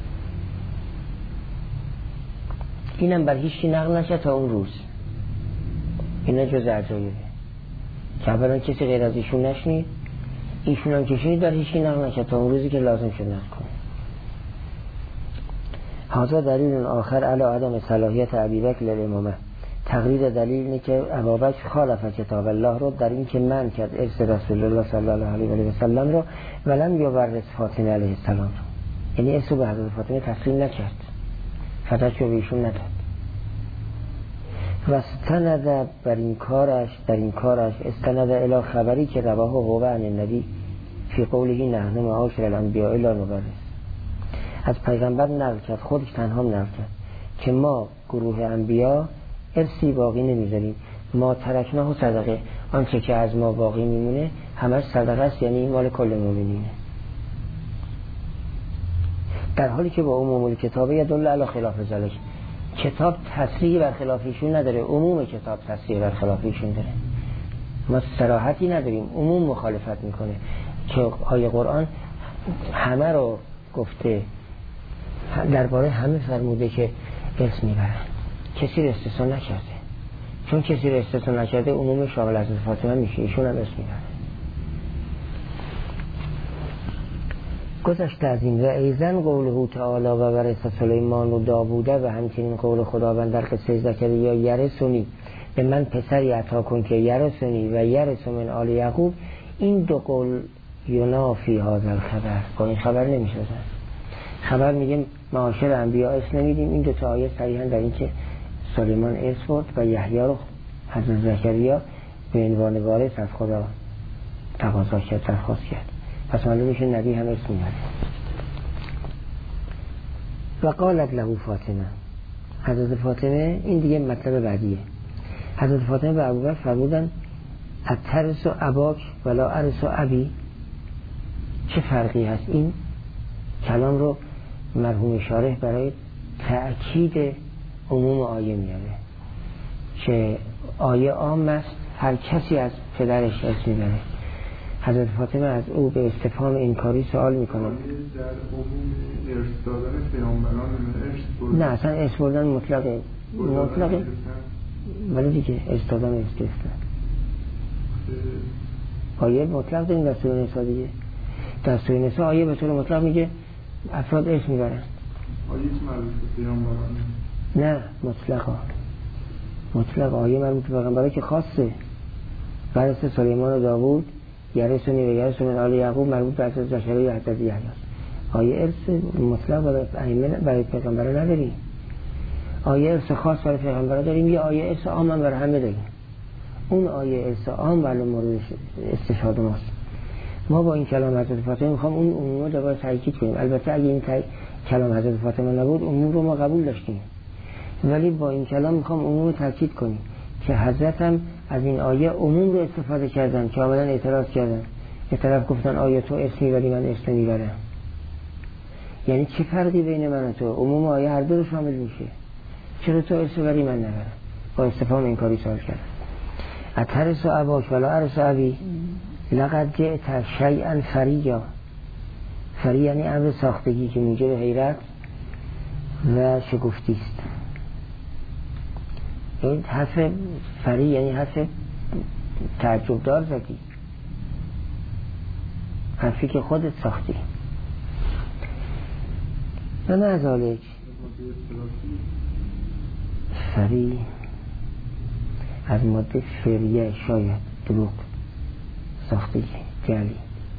اینم بر هیچ کی نقل نکرد تا اون روز. اینا جز عجایبه که اولا کسی غیر از ایشون نشنید، ایشون هم که شنید بر هیچ کی نقل نکرد تا اون روزی که لازم شد نقل کنه. هذا دلیل آخر علی عدم صلاحیت ابوبکر للامامه. تقریر دلیل اینه که ابوبکر خالف کتاب الله رو در این که من کرد ارث رسول الله صلی الله علیه و سلم رو ولم یورث فاطمه علیه السلام رو، یعنی ارث رو به حضرت فاطمه تسلیم نکرد، فتح رو به ایشون نداد. و استند بر این کارش استند الی خبری که رواه هو عن النبی فی قوله نحن معاشر الانبیاء لا نورث، از پیغمبر نقل کرد، خودش تنها نقل کرد که ما گروه انبیا ارثی باقی نمیذاریم، ما ترکناه صدقه، آنچه که از ما باقی میمونه همش صدقه است، یعنی مال کل مومنینه. در حالی که با عموم کتابه یدل علی خلاف ذلک، کتاب تصریح بر خلافیشون نداره، عموم کتاب تصریح بر خلافیشون داره. ما صراحتی نداریم، عموم مخالفت میکنه که آیه قرآن همه رو گفته، درباره همه فرموده که ارث میبرن، کسی رو استثنا نکرده. چون کسی رو استثنا نکرده عموم شامل حضرت فاطمه میشه، ایشون هم ارث میبرن. گذشته از این و ایزن قوله تعالی و ورث سلیمان و داووده و همچنین قول خداوند در قصه زکریا یرثنی، به من پسری عطا کن که یرثنی و یرث من آل یعقوب، این دو قول ینافی هذا الخبر، با این خبر نمیشه. خبر میگه معاشر انبیا ارث نمیدیم، این دو تا آیه صریحا در این که سلیمان ارث برد و یحیی رو حضرت زکریا به عنوان وارث از خدا تقاضا کرد، درخواست کرد، پس معلوم میشه نبی هم ارث میاره. و قالت له فاطمه، حضرت فاطمه، این دیگه مطلب بعدیه. حضرت فاطمه به ابوبکر فرمودن اترث اباک ولا ارث ابی، چه فرقی هست؟ این کلام رو مرحوم شارح برای تأکید عموم آیه میاره که آیه عام است، هر کسی از پدرش ارث میبره. حضرت فاطمه از او به استفهام انکاری سوال میکنه. در عموم ارث دادن پیامبران ارث، نه اصلا ارث بردن مطلقه ولی دیگه ارث دادن ارث گرفتن آیه مطلق داریم در سوره نساء دیگه. در سوره نساء آیه به طور مطلق میگه افراد ارث میبرن. آیه چه مربوط به پیامبران؟ نه مطلق آیه مربوط به پیغمبران که خاصه. ورث سلیمان و داوود یرثنی و یرث من آل یعقوب مربوط به اساس بشری و حضرت یحیی است. آیه ارث مطلق برای ائمه برای پیغمبران نداریم، آیه ارث خاص برای پیغمبران داریم، یه آیه ارث عام هم برای همه داریم. اون آیه ارث عام برای مورد استشهاد ماست. ما با این کلام حضرت فاطمه میخوام اون عموم رو دوباره تاکید کنیم. البته اگه این کلام حضرت فاطمه نبود عموم رو ما قبول داشتیم، ولی با این کلام میخوام عموم رو تاکید کنیم که حضرت هم از این آیه عموم رو استفاده کردن که عملاً اعتراض کردن. یه طرف گفتن آیه تو ارث میبری من ارث نمیبرم، یعنی چه فرقی بین من و تو؟ عموم آیه هر دو رو شامل میشه، چرا تو ارث بری من نبرم؟ با استفهام اینکاری سوال کردن. اترس و اباک ولا ارث ابی لقد جئت شیئا فریا. فری یعنی امر ساختگی که موجب حیرت و شگفتی است. این حرف فری یعنی حرف تعجب دار زدی، حرفی که خودت ساختی. و نذالک فری از ماده فریه، شاید دروغ، ساختگی، جعلی.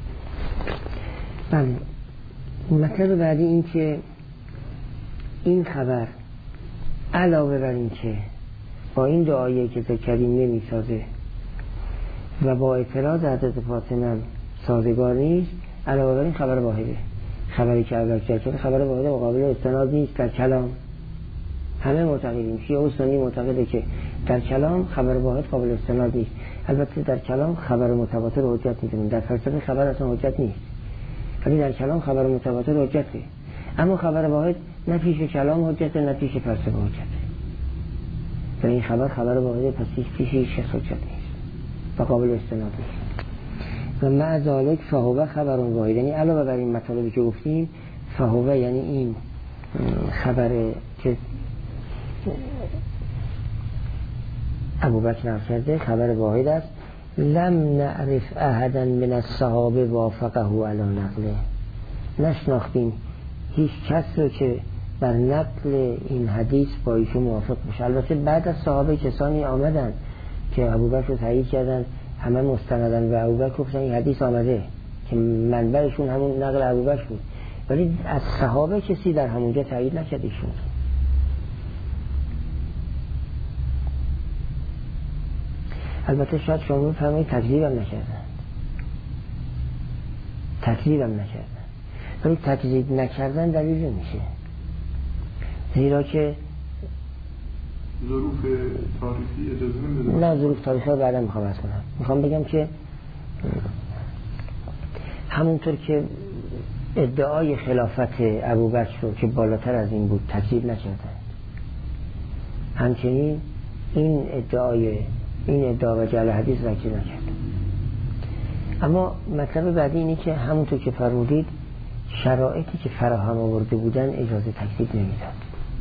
بله، مطلب بعدی این که این خبر علاوه بر این که با این دعایی که ذکر کردیم نمیسازه و با اعتراض حضرت فاطمه سازگار نیست، علاوه بر این خبر واحده. خبری که اول کرده خبر واحده و قابل استناد نیست در کلام. همه معتقدیم، شیعه و سنی معتقده که در کلام خبر واحد قابل استناد نیست. البته در کلام خبر متواتر حجت میدونیم، در فلسفه خبر اصلا حجت نیست، ولی در کلام خبر متواتر حجته. اما خبر واحد نه پیش کلام حجته نه پیش فلسفه حجته. یعنی این خبر واحده، پس پیش هیچ کس حجت نیست و قابل استناد نیست. و مع ذالک فهو خبر واحد، یعنی علاوه بر این مطالبی که گفتیم، فهو یعنی این خبر که ابوبکر نقل کرده خبر واحد است. لم نعرف احدا من الصحابه وافقه علی نقله. نشناختیم هیچ کس رو که بر نقل این حدیث با ایشون موافق باشه. البته بعد از صحابه کسانی آمدن که ابوبکر رو تایید کردن، همه مستندن و ابوبکر گفتن این حدیث آمده که منبعشون همون نقل ابوبکر بود، ولی از صحابه کسی در همونجا تایید نکرد ایشون. البته شاید شما بفرمایید تکذیبم نکردن، ولی تکذیب نکردن دلیل میشه، زیرا که ظروف تاریخی اجازه نمیده. نه، ظروف تاریخی رو بعدا میخوام بحث کنم. میخوام بگم که همونطور که ادعای خلافت ابوبکر رو که بالاتر از این بود تکذیب نکردن، همچنین این ادعا و جعل حدیث را تکذیب نکردن. اما مطلب بعدی اینه که همونطور که فرمودید شرایطی که فراهم آورده بودن اجازه تکذیب نمیداد.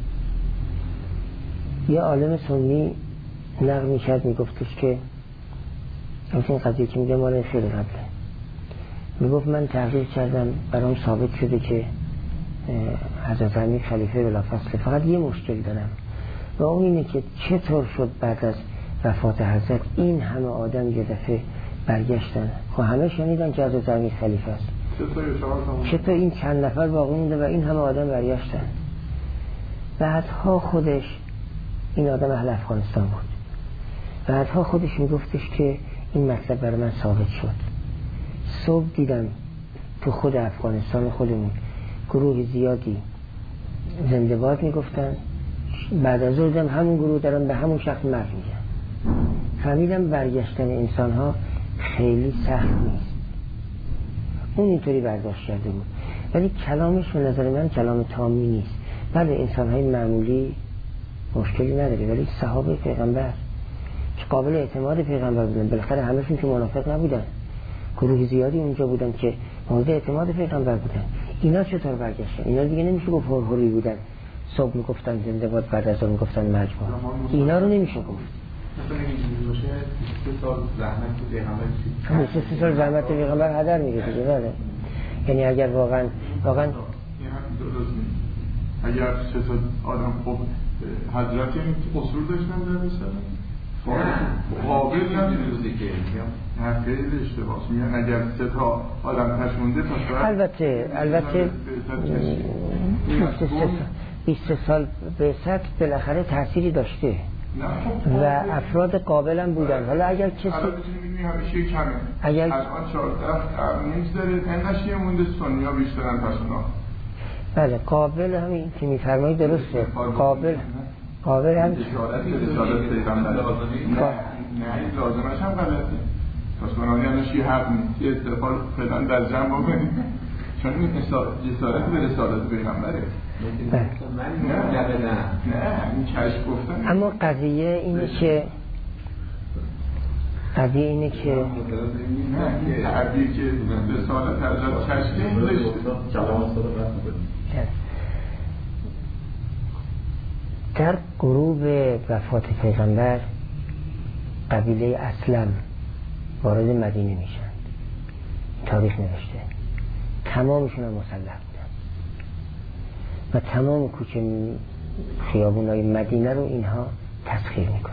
یه عالم سنی نقل میکرد، میگفتش که این قضیه که میگه مال خیلی قبله، میگفت من تحقیق کردم برام ثابت شده که حضرت امیر خلیفه بلافاصله، فقط یه مشکل دارم و اون اینه که چطور شد بعد از وفات حضرت این همه آدم یه دفعه برگشتن؟ خب همه شنیدن که حضرت امیر خلیفه است، چطور این چند نفر باقی مونده و این همه آدم برگشتن؟ بعدها خودش، این آدم اهل افغانستان بود، بعدها خودش میگفتش که این مطلب برای من ثابت شد. صبح دیدم تو خود افغانستان خودمون گروه زیادی زنده باد میگفتن، بعد از دیدم همون گروه دارن به همون شخص مرگ میگن. فهمیدم برگشتن انسان ها خیلی سخت نیست. اون اینطوری برداشت کرده بود، ولی کلامش به نظر من کلام تامی نیست. بله انسان های معمولی مشکلی نداره، ولی صحابه پیغمبر که قابل اعتماد پیغمبر بودن، بالاخره همه‌شون که منافق نبودن، گروه زیادی اونجا بودن که مورد اعتماد پیغمبر بودن، اینا چطور برگشتن؟ اینا دیگه نمیشه گفت هوری بودن، صبح میگفتن زنده باد، بعد از اون میگفتن مرگ باد. اینا رو نمیشه گفت. مثلا این باشه 3 سال زحمت پیغمبر، 3 سال زحمت پیغمبر هدر میره دیگه. بله، یعنی اگر واقعا اگر 3 سال آدم خب حضرت این قصور داشتن در مثلا قابل نمیدونی که حقیقی اشتباهی میگن اگر 3 تا آدم پشمونده تا البته 23 سال بعثت بالاخره تأثیری داشته و افراد قابل هم بودن. حالا اگر کسی حالا بتونیم همیشه کمه اگر الان 14 قرن نیست داره انقدر مونده سنیا بیشترن پسونا. بله قابل همین که میفرمایید درسته. قابل هم رسالت پیغمبر نه این لازمش هم غلطه. پس بنابراین شیعه حق نیست یه استقبال فعلا در جمع بکنید چون این جسارت به رسالت پیغمبره. نه این کشف گفتن. اما قضیه اینه که نه تعبیر که رسالت حضرت کشف داشته. در غروب وفات پیغمبر قبیله اسلم وارد مدینه میشن. تاریخ نوشته تمامشون هم مسلح بودن و تمام کوچه خیابونای مدینه رو اینها تسخیر میکنن.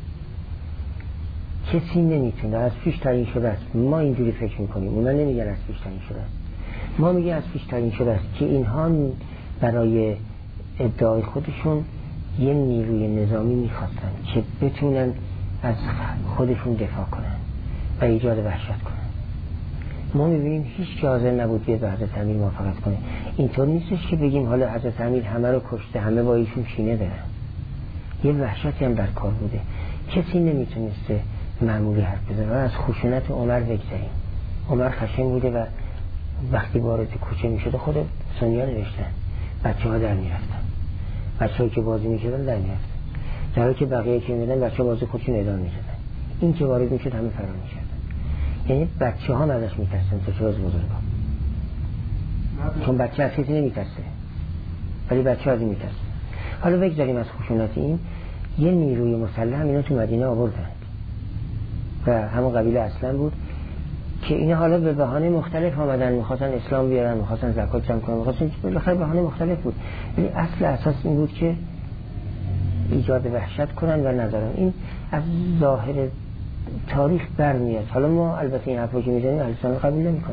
کسی نمیتونه از پیش تعیین شده است. ما اینجوری فکر میکنیم، اونا نمیگن از پیش تعیین شده است. ما میگیم از پیش تعیین شده است که اینها برای ادعای خودشون یه نیروی نظامی میخواستن که بتونن از خودشون دفاع کنن و ایجاد وحشت کنن. ما میبینیم هیچ که حاضر نبود بیاد به حضرت امیر موافقت کنه. اینطور نیستش که بگیم حالا حضرت امیر همه رو کشته، همه با ایشون کینه دارن. یه وحشتی هم در کار بوده. کسی نمیتونسته معمولی حرف بزنه. از خشونت عمر بگذاریم. عمر خشن بوده و وقتی وارد کوچه میشده خود سنیا نوشتن بچه‌ها در میرفتن، بچه‌هایی که بازی میکردن در میرفتن، در حالی که بقیه که میدن بچه‌ها بازی خودشون ادامه میدادن. این که وارد میشد همه فرار میکردن. یعنی بچه‌ها ازش میترسن تا چه از بزرگا، چون بچه از کسی نمیترسه ولی بچه از این میترسه. حالا بگذاریم از خشونت این، یه نیروی مسلح اینا تو مدینه آوردن و همون قبیله اسلم بود که اینا حالا به بهانه مختلف آمدن، میخواستن اسلام بیارن، میخواستن زکات جمع کنن، میخواستن بالاخره بهانه مختلف بود، ولی اصل اساس این بود که ایجاد وحشت کنن و نذارن. این از ظاهر تاریخ برمیاد. حالا ما البته این حرفا که میزنیم اهل سنت قبول نمیکنن،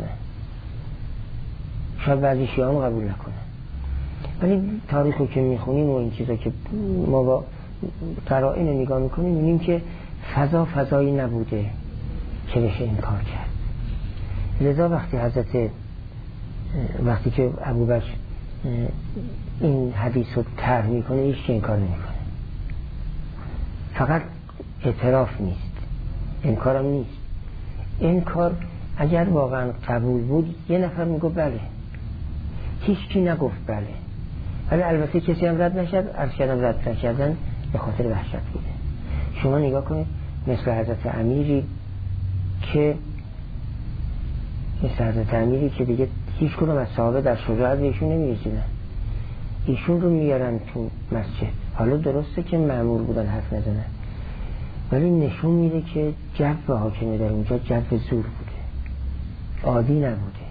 شاید بعضی شیعه هم قبول نکنن، ولی تاریخو که میخونیم و این چیزا که ما با قرائن نگاه میکنیم میبینیم که فضایی نبوده که بشه این کار کرد. لذا وقتی که ابوبکر این حدیث رو طرح میکنه هیچ که این کار نمیکنه. فقط اعتراف نیست، انکارم نیست. این کار اگر واقعا قبول بود یه نفر میگه بله، هیچ کی نگفت بله، ولی البته کسی هم رد نشد. عرض کردم رد نکردن به خاطر وحشت بوده. شما نگاه کنید مثل حضرت امیری که دیگه هیچ کدوم از صحابه در شجاعت ایشون نمی‌رسیدن، ایشون رو میارن تو مسجد. حالا درسته که مأمور بودن حرف نزنن، ولی نشون میده که جو حاکمه در اونجا جو زور بوده، عادی نبوده.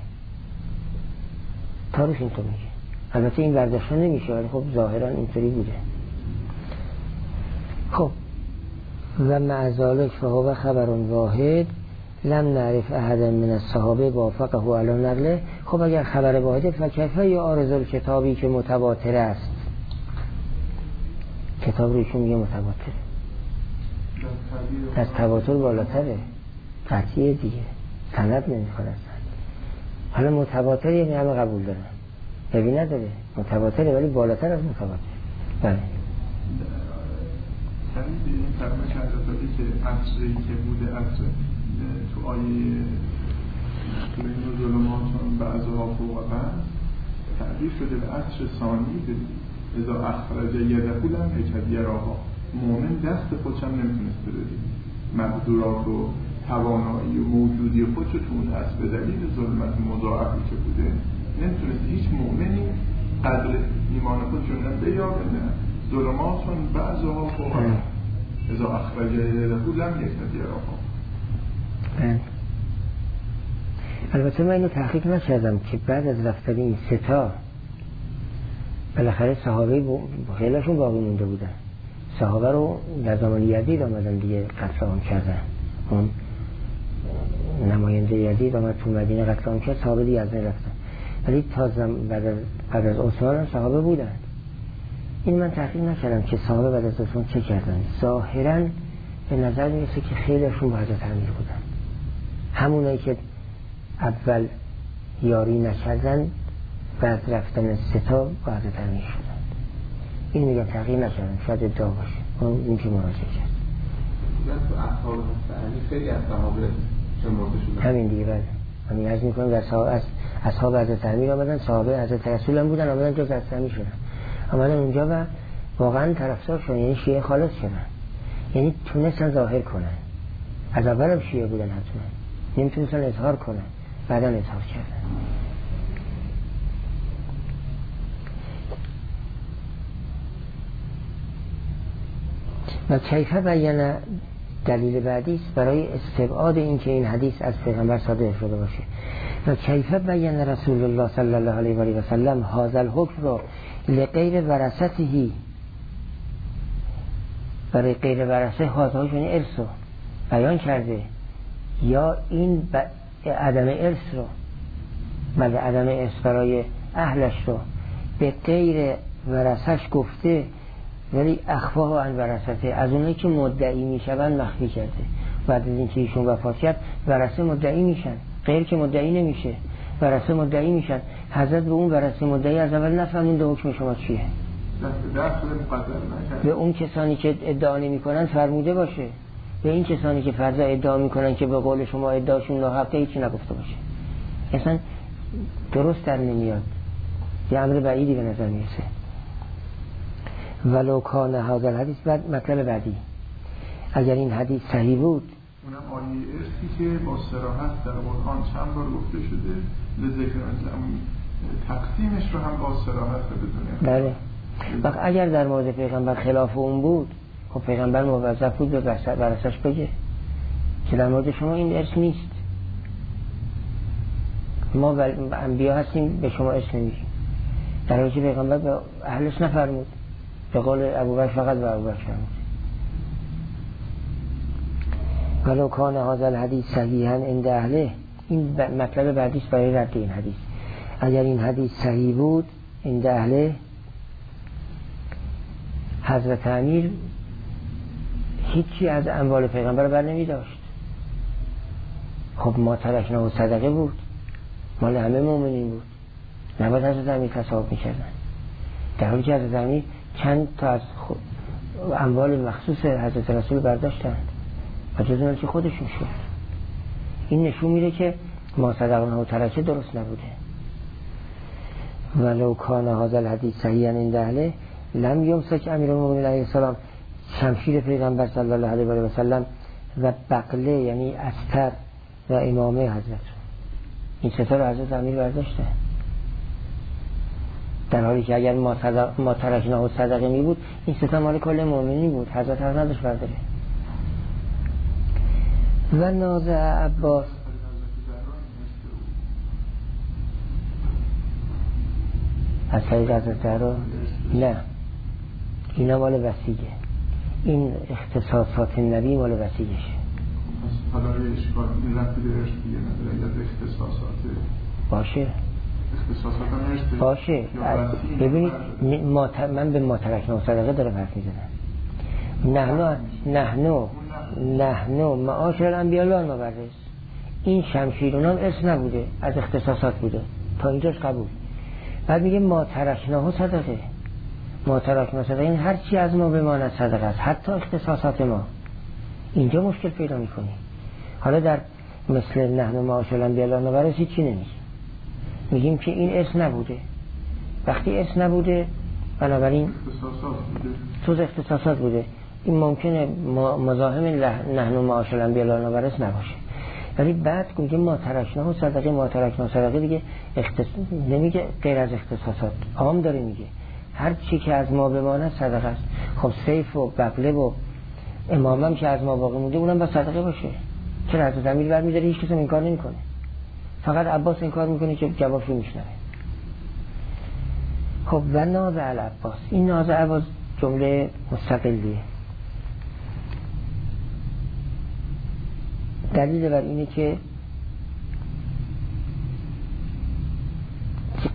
تاریخ اینطور میگه. البته این برداشت نمیشه ولی خب ظاهرا اینطوری بوده. خب و مع ذلک فهو خبر واحد لم نعرف احد من الصحابه وافقه علی نقله. خب اگر خبر واحده فکیف یا عارض الکتابی که متواتر است. کتاب رو ایشون میگه متواتر، از تواتر بالاتره، قطعیه دیگه، سند نمیخواد اصلا. حالا متواتر یعنی همه قبول دارن، ببین نداره، متواتره ولی بالاتر از متواتر. بله همین به این فرمایش حضرتی که عصری که بوده عصر تو آیه بین ظلماتون بعضها فوق بعض تعبیر شده به عصر ثانی اذا اخرج یده لم یکد یراها. مومن دست خودش هم نمیتونسته بده مقدورات و توانایی و موجودی خودش تو اون عصر به دلیل ظلمت مضاعفی که بوده نمیتونسته هیچ مومنی قدر ایمان خودش رو بیابه. ظلماتون بعضها فوق بعض اذا اخرج یده لم یکد یراها. البته من اینو تحقیق نکردم که بعد از رفتن این ستا بالاخره صحابه خیلیشون باقی مونده بودن. صحابه رو در زمان یزید آمدن دیگه قتل عام کردن. اون نماینده یزید آمد تو مدینه قتل عام کرد، صحابه دیگه از بین رفتن، ولی تا بعد از عثمان صحابه بودن. این من تحقیق نکردم که صحابه بعد از عثمان چه کردن. ظاهرا به نظر میرسه که خیلیشون با حضرت امیر بودن، همونایی که اول یاری نکردن بعد رفتن ستا با حضرت امیر شدن. این میگم تحقیق نکردم، شاید ادعا باشه، این که مراجعه کرد. تو اصحاب امیر خیلی از صحابه چه مرده شدن؟ همین دیگه بعد همین عرض میکنم در اصحاب حضرت امیر آمدن، صحابه حضرت رسول هم بودن، آمدن جز حضرت امیر شدن، آمدن اونجا و واقعا طرفدار شدن، یعنی شیعه خالص شدن، یعنی تونستن ظاهر کنن. از اول هم شیعه بودن، حتما نمیتونستن اظهار کنن، بعدا اظهار کردن. و کیفه بیان دلیل بعدی است برای استبعاد این که این حدیث از پیغمبر صادر شده باشه. و کیفه بیان رسول الله صلی الله علیه و سلم هذا الحکم را لغیر ورثته، برای غیر ورثه هازهاش یعنی ارث رو بیان کرده، یا این عدم ارث رو، بله عدم ارث برای اهلش رو به غیر ورثش گفته، ولی اخفاه عن ورثته، از اونایی که مدعی میشن مخفی کرده. بعد از اینکه ایشون وفات کرد ورثه مدعی میشن، غیر که مدعی نمیشه، ورثه مدعی میشن. حضرت به اون ورثه مدعی از اول نفهمونده حکم شما چیه، به اون کسانی که ادعا نمیکنن فرموده باشه، به این کسانی که فرضا ادعا میکنن که به قول شما ادعاشون ناحقه هیچی نگفته باشه. اصلا درست در نمیاد، یه امر بعیدی به نظر میرسه. ولو کان هذا الحدیث، بعد مطلب بعدی، اگر این حدیث صحیح بود، اونم آیه ارثی که با صراحت در قرآن چند بار گفته شده، لذکر تقسیمش رو هم با صراحت بدونه. بله. وقت اگر در مورد پیغمبر خلاف اون بود، خب پیغمبر موظف بود به ورثش بگه که در مورد شما این ارث نیست، ما انبیا هستیم به شما ارث نمیدیم، در حالی که پیغمبر به اهلش نفرمود، به قول ابوبکر فقط به ابوبکر فرمود. ولو کان هذا الحدیث صحیحا عند اهله، این مطلب بعدیش برای رد این حدیث. اگر این حدیث صحیح بود عند اهله، حضرت امیر هیچی از اموال پیغمبر بر نمی داشت. خب ما ترکنا و صدقه بود، مال همه مومنین بود، نباید حضرت امیر تصاحب می کردن، در حالی که حضرت امیر چند تا از اموال مخصوص حضرت رسول برداشتند و جز اون که خودشون شد. این نشون میده که ما صدقنا و ترکه درست نبوده. ولو کان هذا الحدیث صحیحا عند اهله لم یمسک امیرالمومنین علیه السلام شمشیر پیغمبر صلی الله علیه و سلم و بقله یعنی استر و امامه حضرت، این ستا رو حضرت امیر برداشته، در حالی که اگر ما ترکنا و صدقه می بود این ستا مال کل مومنین بود، حضرت حق نداشت برداره. و نازع عباس، از طریق حضرت زهرا نه، اینا مال وسیعه، این اختصاصات نبی مال وسیعشه. حالا یه اشکال رفتی به ارث دیگه نداره، یا اختصاصات باشه، اختصاصات هم ارث باشه. ببینید من به ما ترکنا و صدقه داره حرف میزنم. نحنو معاشر الانبیاء لا نورث، این شمشیر اونام ارث نبوده، از اختصاصات بوده، تا اینجاش قبول. بعد میگه ما ترکنا و صدقه، ما ترکنا صدقه این هر چی از ما بماند صدقه است، حتی اختصاصات ما. اینجا مشکل پیدا میکنی. حالا در مثل نحن معاشر الانبیاء لا نورث چی نمیگیم، میگیم که این ارث نبوده. وقتی ارث نبوده بنابراین تو اختصاصات بوده، این ممکنه مزاحم نحن معاشر الانبیاء لا نورث نباشه. ولی بعد میگه ما ترکنا و صدقه، ما ترکنا صدقه دیگه نمیگه غیر از اختصاصات، عام داره میگه هر چی که از ما بماند صدقه است. خب سیف و بقله و امامم که از ما باقی مونده اونم با صدقه باشه. چرا حضرت امیر برمی‌داره هیچ کسی این کار نمی‌کنه، فقط عباس این کار میکنه که جوابشو میشنوه. خب و نازع العباس، این نازع عباس جمله مستقلیه. دلیل بر اینه که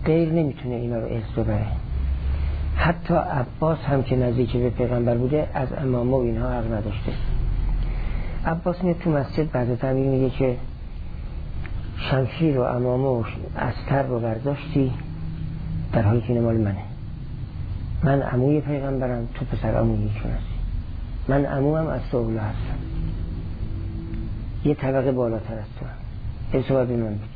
غیر نمیتونه اینا رو ارث ببره. حتی عباس هم که نزدیک به پیغمبر بوده از امامه و اینها حق نداشته. عباس میاد تو مسجد بعد تعمیر میگه که شمشیر و امامه و استر رو برداشتی در حالی که مال منه. من عموی پیغمبرم، تو پسر عموی چون هستی. من عموام از سهوله هستم، یه طبقه بالاتر از تو. ارث باید به من بدی،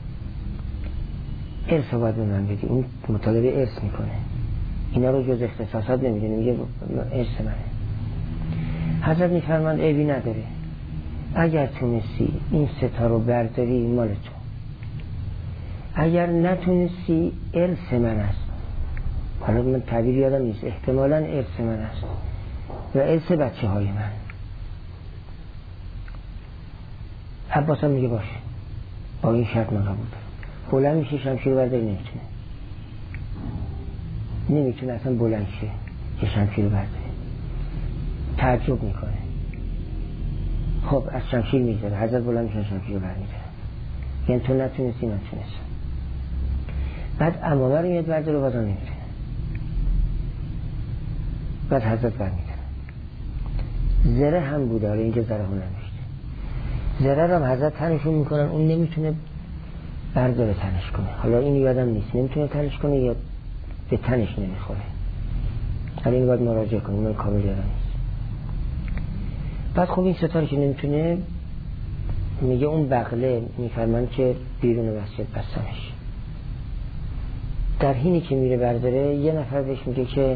ارث باید به من بدی. اون مطالبه ارث میکنه، اینا رو جز اختصاصات نمیدونه، میگه ارث منه. حضرت میفرماند عیبی نداره، اگر تونستی این ستا رو برداری مال تو، اگر نتونستی ارث من است. حالا من تعبیر یادم نیست، احتمالاً ارث من است و ارث بچه های من. عباس هم میگه باشه، با این شرط من قبول دارم. بلند میشه شمشیر برداری، نمیتونه اصلا بلند شه که شمشیر برداری. تعجب میکنه. خب از شمشیر میگذاره، حضرت بلند میشه شمشیر برمیداره، یعنی تو نتونستی من تونستم. بعد امامه رو میاد برداره و بازم نمیتونه. بعد حضرت برمیداره. زره هم بوده، حالا اینجا زره هم نمیشته. زره رو هم حضرت تنشون میکنن، اون نمیتونه برداره تنش کنه. حالا این یادم نیست نمیتونه تنش کنه یا به تنش نمیخوره. حالا این باید مراجعه کنیم، من کامل یادم نیست. بعد خب این ستاره که نمیتونه، میگه اون بغله میفرمان که بیرون مسجد بستنش. در حینی که میره برداره یه نفر بهش میگه که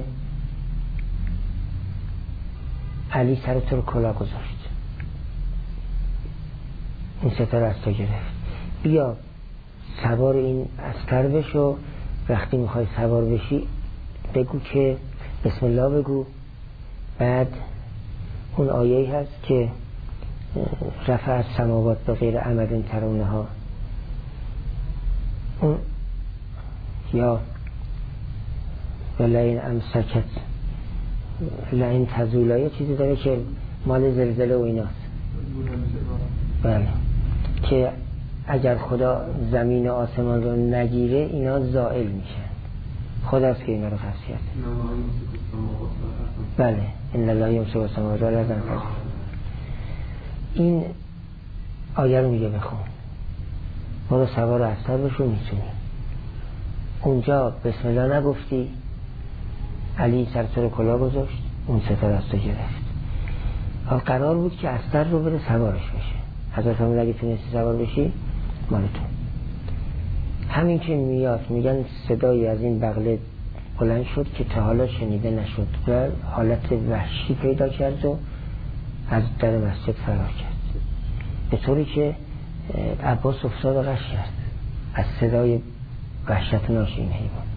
علی سر تو رو کلا گذاشت، این ستاره از تو گرفت، بیا سوار این استر بشو، وقتی میخوای سوار بشی بگو که بسم الله بگو. بعد اون آیه‌ای هست که رفع السماوات به غیر عمد ترونها، اون یا ولئن امسکت لئن تزولا، یه چیزی داره که مال زلزله و ایناست. بله، که اگر خدا زمین و آسمان رو نگیره اینا زائل میشن. خداست که اینا رو خاصیت. بله، ان الله یمسک السماوات والارض. این آیه رو میگه بخون، برو سوار استر بشو میتونی. اونجا بسم الله نگفتی، علی سر تو رو کلا گذاشت، اون ستاره از تو گرفت. قرار بود که استر رو بره سوارش بشه. حضرت فرمود اگه تونستی سوار بشی مال تو. همین که میاد میگن صدایی از این بغله بلند شد که تا حالا شنیده نشد و حالت وحشی پیدا کرد و از در مسجد فرار کرد، به طوری که عباس افتاد و غش کرد از صدای وحشتناک این حیوان.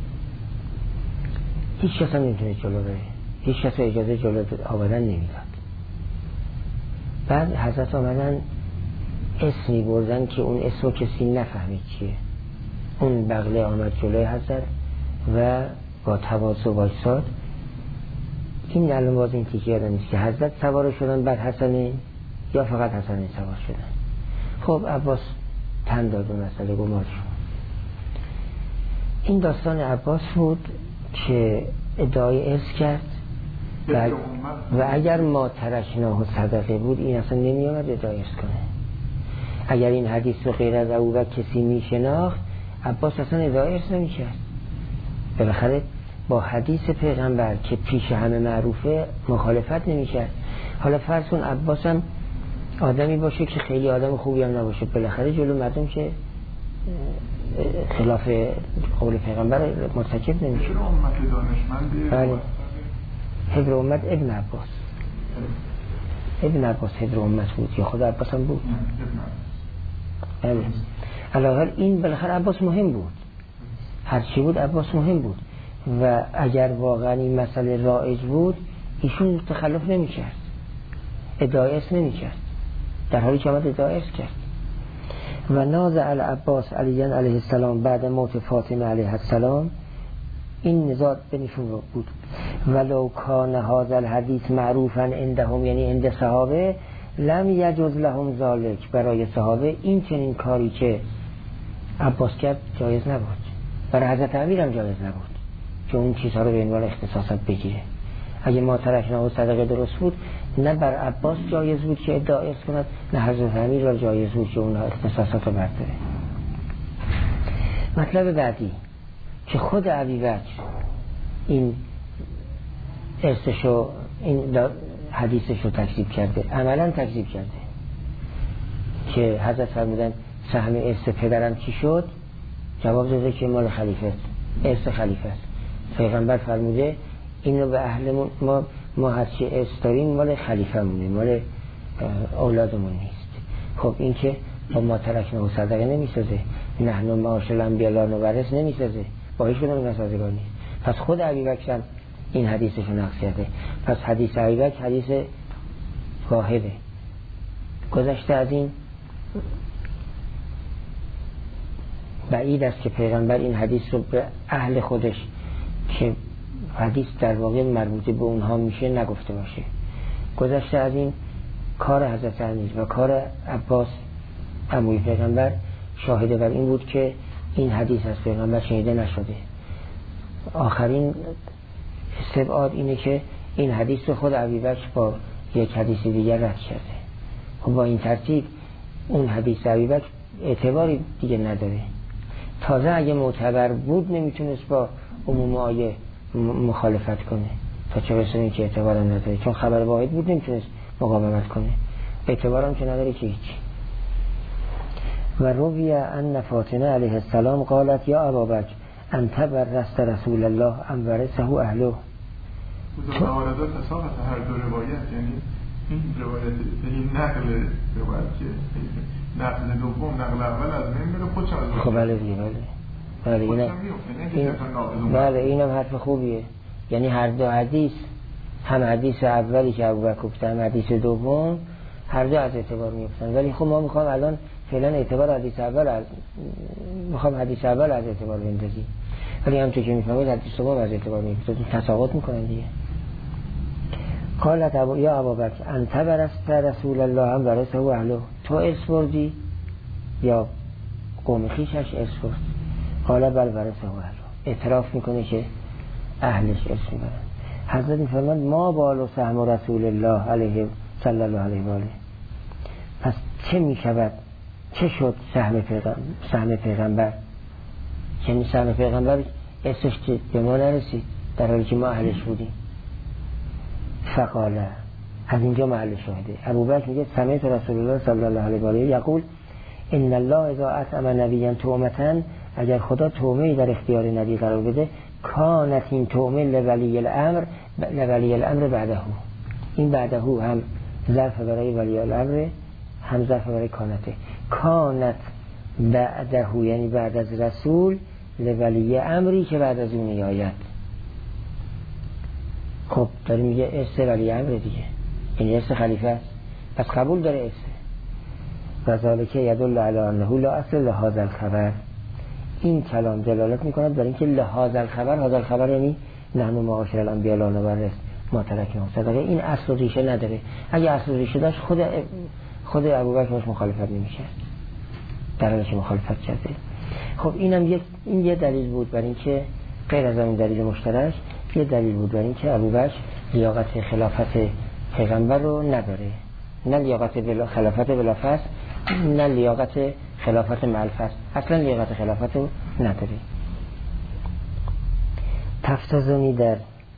هیچ کس هم نمیتونه جلو بره، هیچ کس اجازه جلو آمدن نمیداد. بعد حضرت آمدن اسمی بردن که اون اسمو کسی نفهمید چیه. اون بغله آمد جلوی حضرت و با تواضع وایساد. این الان باز این تیکه یادم نیست که حضرت سوار شدن بعد حسن یا فقط حسن سوار شدن. خب عباس تن داد به مسئله گمار شد. این داستان عباس بود که ادعای ارث کرد و اگر ما ترکناه صدقه بود این اصلا نمی آمد ادعای ارث کنه. اگر این حدیث رو غیر از ابوبکر کسی می شناخت عباس اصلا ادعای ارث نمی کرد. بالاخره با حدیث پیغمبر که پیش همه معروفه مخالفت نمی کرد. حالا فرض کن عباس هم آدمی باشه که خیلی آدم خوبی هم نباشه، بالاخره جلو مردم که خلاف قول پیغمبر مرتکب نمیشه. بله، حبر امت ابن عباس، ابن عباس حبر امت بود یا خود عباس هم بود. بله، علاوه این بالاخره عباس مهم بود، هرچی بود عباس مهم بود و اگر واقعا این مسئله رایج بود ایشون تخلف نمی کرد، ادعای ارث نمی کرد، در حالی که آمد ادعای ارث کرد. و نازع العباس علی علیه السلام بعد موت فاطمه علیه السلام، این نزاع بینشون بود. ولو کان هذا الحدیث معروفا عندهم، یعنی عند صحابه، لم یجوز لهم ذلک، برای صحابه این چنین کاری که عباس کرد جایز نبود. برای حضرت امیر هم جایز نبود که اون چیزها رو به عنوان اختصاصات بگیره. اگه ما ترکنا و صدقه درست بود، نه بر عباس جایز بود که ادعا کند، نه حضرت امیر را جایز بود که اونها اختصاصات رو برداره. مطلب بعدی که خود ابوبکر این ارثشو، این حدیثشو تکذیب کرده، عملا تکذیب کرده که حضرت فرمودن سهم ارث پدرم چی شد؟ جواب داده که مال خلیفه است، ارث خلیفه است. پیغمبر فرموده اینو به اهلمون، ما هرچی ارث داریم مال خلیفه مونه، مال اولادمون نیست. خب این که با ما ترکنا و صدقه نمیسازه، نحن معاشر الانبیاء لا نورث نمیسازه، با هیچ کدوم اینا سازگار نیست. پس خود ابوبکر هم این حدیثشو نقض کرده. پس حدیث ابوبکر حدیث واحده. گذشته از این بعید است که پیغمبر این حدیث رو به اهل خودش که حدیث در واقع مربوط به اونها میشه نگفته باشه. گذشته از این کار حضرت امیر و کار عباس عموی پیغمبر شاهده بر این بود که این حدیث از پیغمبر شنیده نشده. آخرین استبعاد اینه که این حدیث رو خود ابوبکر با یک حدیث دیگر رد کرده. خب با این ترتیب اون حدیث ابوبکر اعتباری دیگه نداره. تازه اگه معتبر بود نمیتونست با عموم آیه مخالفت کنه، تا چه برسه این که اعتبار نداره، چون خبر واحد بود نمیتونست مقاومت کنه، اعتبارم که نداره که هیچ. و روی ان فاطمه علیه السلام قالت یا ابابکر انت برست رسول الله ام ورثه اهله. واردات تصاحت هر دو روایت، یعنی این روایت، این نقل روایت که نقل دوم نقل اول از من میره خودش از خب بله دیگه بله اینم حرف خوبیه. یعنی هر دو حدیث، هم حدیث اولی که ابوبکر گفته هم حدیث دوم، هر دو از اعتبار میفتن. ولی خب ما میخوام الان فعلا اعتبار حدیث اول حدیث اول از اعتبار بندازیم، ولی همچون که میفهمید حدیث دوم از اعتبار میفتن، تساقط میکنن دیگه. قالت یا ابابکر انت برست رسول الله هم ورثه اهله، تو ارث بردی یا قوم خویشش ارث برد؟ قال بل ورثه اهله، اعتراف میکنه که اهلش ارث میبرن. حضرت میفرماند ما بال و سهم رسول الله علیه صلی الله علیه و آله، پس چه میشود، چه شد سهم پیغمبر؟ یعنی سهم پیغمبر ارثش به ما نرسید در حالی که ما اهلش بودیم. فقاله، از اینجا محل شاهده. ابوبکر میگه سمعت رسول الله صلی الله علیه و آله یقول ان الله اذا اطعم نبیا تومتا، اگر خدا تومه در اختیار نبی قرار بده، کانت این تومه لولی الامر بعده. این بعده هم ظرف برای ولی الامر، هم ظرف برای کانته. کانت بعده یعنی بعد از رسول، لولی امری که بعد از اون میآید. خب داری میگه ارث ولی امر دیگه، این ارث خلیفه است، پس قبول داره ارث. و ذالک یدل علی انه لا اصل لهذا الخبر. این کلام دلالت میکنه بر اینکه لهذا الخبر، هذا الخبر یعنی نحن معاشر الانبیاء لا نورث ما ترکنا صدقه، این اصل و ریشه نداره. اگه اصل و ریشه داشت خود ابوبکر باش مخالفت نمیشه، در حالی که مخالفت کرده. خب اینم این یه دلیل بود بر اینکه غیر از این دلیل مشترک، یه دلیل بود بر اینکه ابوبکر لیاقت خلافت پیغمبر رو نداره، نه لیاقت خلافت بلافاصله، نه لیاقت خلافت معلفت، اصلا لیاقت خلافت رو نداره. تفتزانی در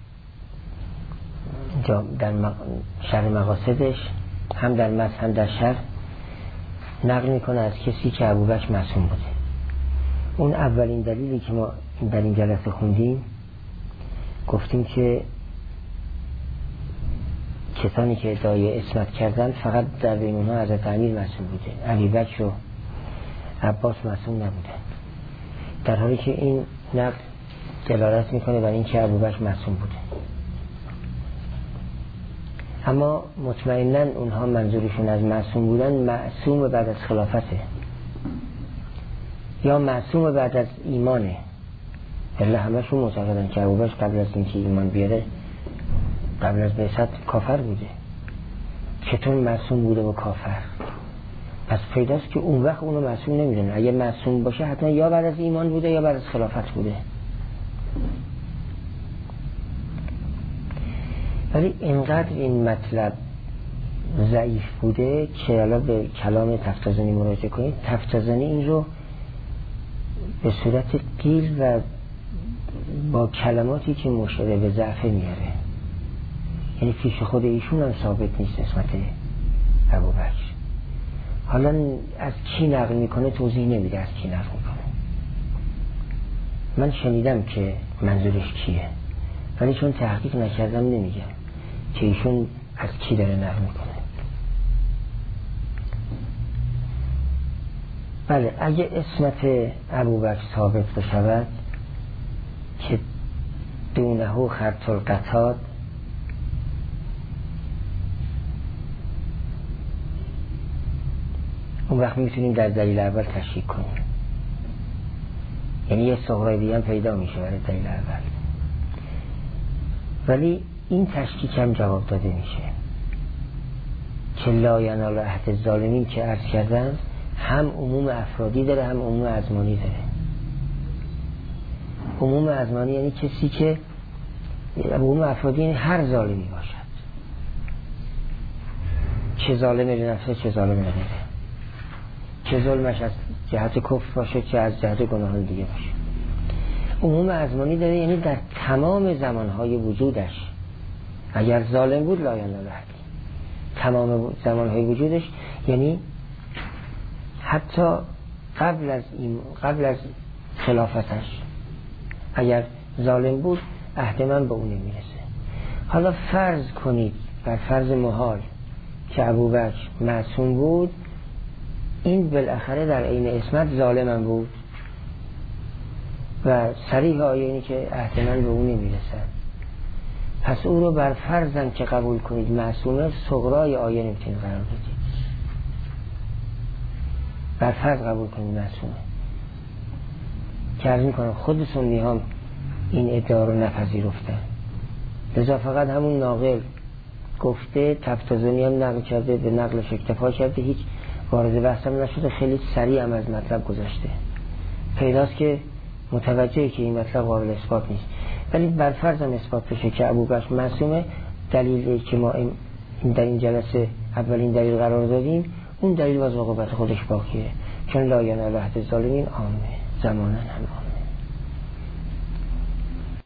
شرح مقاصدش هم در متن هم در شرح نقل میکنه از کسی که ابوبکر معصوم بوده. اون اولین دلیلی که ما در این جلسه خوندیم، گفتیم که کسانی که ادعای عصمت کردن فقط در بین اونها حضرت امیر معصوم بوده، ابوبکر و عباس معصوم نبودن، در حالی که این نقل دلالت میکنه بر اینکه ابوبکر معصوم بوده. اما مطمئناً اونها منظورشون از معصوم بودن معصوم بعد از خلافته یا معصوم بعد از ایمانه. الا همشون معتقدن که ابوبکر قبل از اینکه ایمان بیاره، قبل از بعثت کافر بوده. چطور معصوم بوده و کافر؟ پس پیداست که اون وقت اونو معصوم نمیدونه. اگه معصوم باشه حتما یا بعد از ایمان بوده یا بعد از خلافت بوده. ولی اینقدر این مطلب ضعیف بوده که الان به کلام تفتازانی مراجعه کنید. تفتازانی این رو به صورت قیل و با کلماتی که مشابه به ضعف میاره، یعنی پیش خود ایشون هم ثابت نیست اسمت ابوبکر. حالا از کی نقل میکنه توضیح نمیده از کی نقل میکنه. من شنیدم که منظورش کیه ولی چون تحقیق نکردم نمیگم که ایشون از کی داره نقل میکنه. بله اگه اسمت ابوبکر ثابت بشود که دونه خرط القتاد، اون وقت میتونیم در دلیل اول تشریح کنیم، یعنی یه صغرای دیگه هم پیدا میشه برای دلیل اول. ولی این تشکیک هم جواب داده میشه که لا ینال عهد الظالمین که عرض کردن هم عموم افرادی داره هم عموم ازمانی داره. عموم ازمانی یعنی کسی که عموم افرادی یعنی هر ظالمی باشد، چه ظالم لنفسه چه ظالم لغیره، چه ظلمش از جهت کفر باشه چه از جهت گناهان دیگه باشه. عموم ازمانی داره یعنی در تمام زمانهای وجودش اگر ظالم بود لا ینال عهد، تمام زمانهای وجودش یعنی حتی قبل از خلافتش اگر ظالم بود عهد من به اون نمیرسه. حالا فرض کنید بر فرض محال که ابوبکر معصوم بود، این بالاخره در عین اسمت ظالم بود و صریح آیه اینی که عهد من به اون نمیرسه. پس او رو بر فرضم که قبول کنید معصومه، صغرای آیه نمیتونید قرار بدید. بر فرض قبول کنید معصومه که عرض میکنم خود سنی هم این ادعا رو نپذیرفتن، لذا فقط همون ناقل گفته، تفتازانی هم نقل کرده، به نقلش اکتفا کرده، هیچ وارد بحث هم نشده، خیلی سریع هم از مطلب گذشته. پیداست که متوجهه که این مطلب قابل اثبات نیست. ولی بر فرض هم اثبات بشه که ابوبکر معصومه، دلیلی که ما در این جلسه اولین دلیل قرار دادیم، اون دلیل باز عقوبت خودش باقیه، چون لا ینال عهد الظالمین عامه، زمانن هم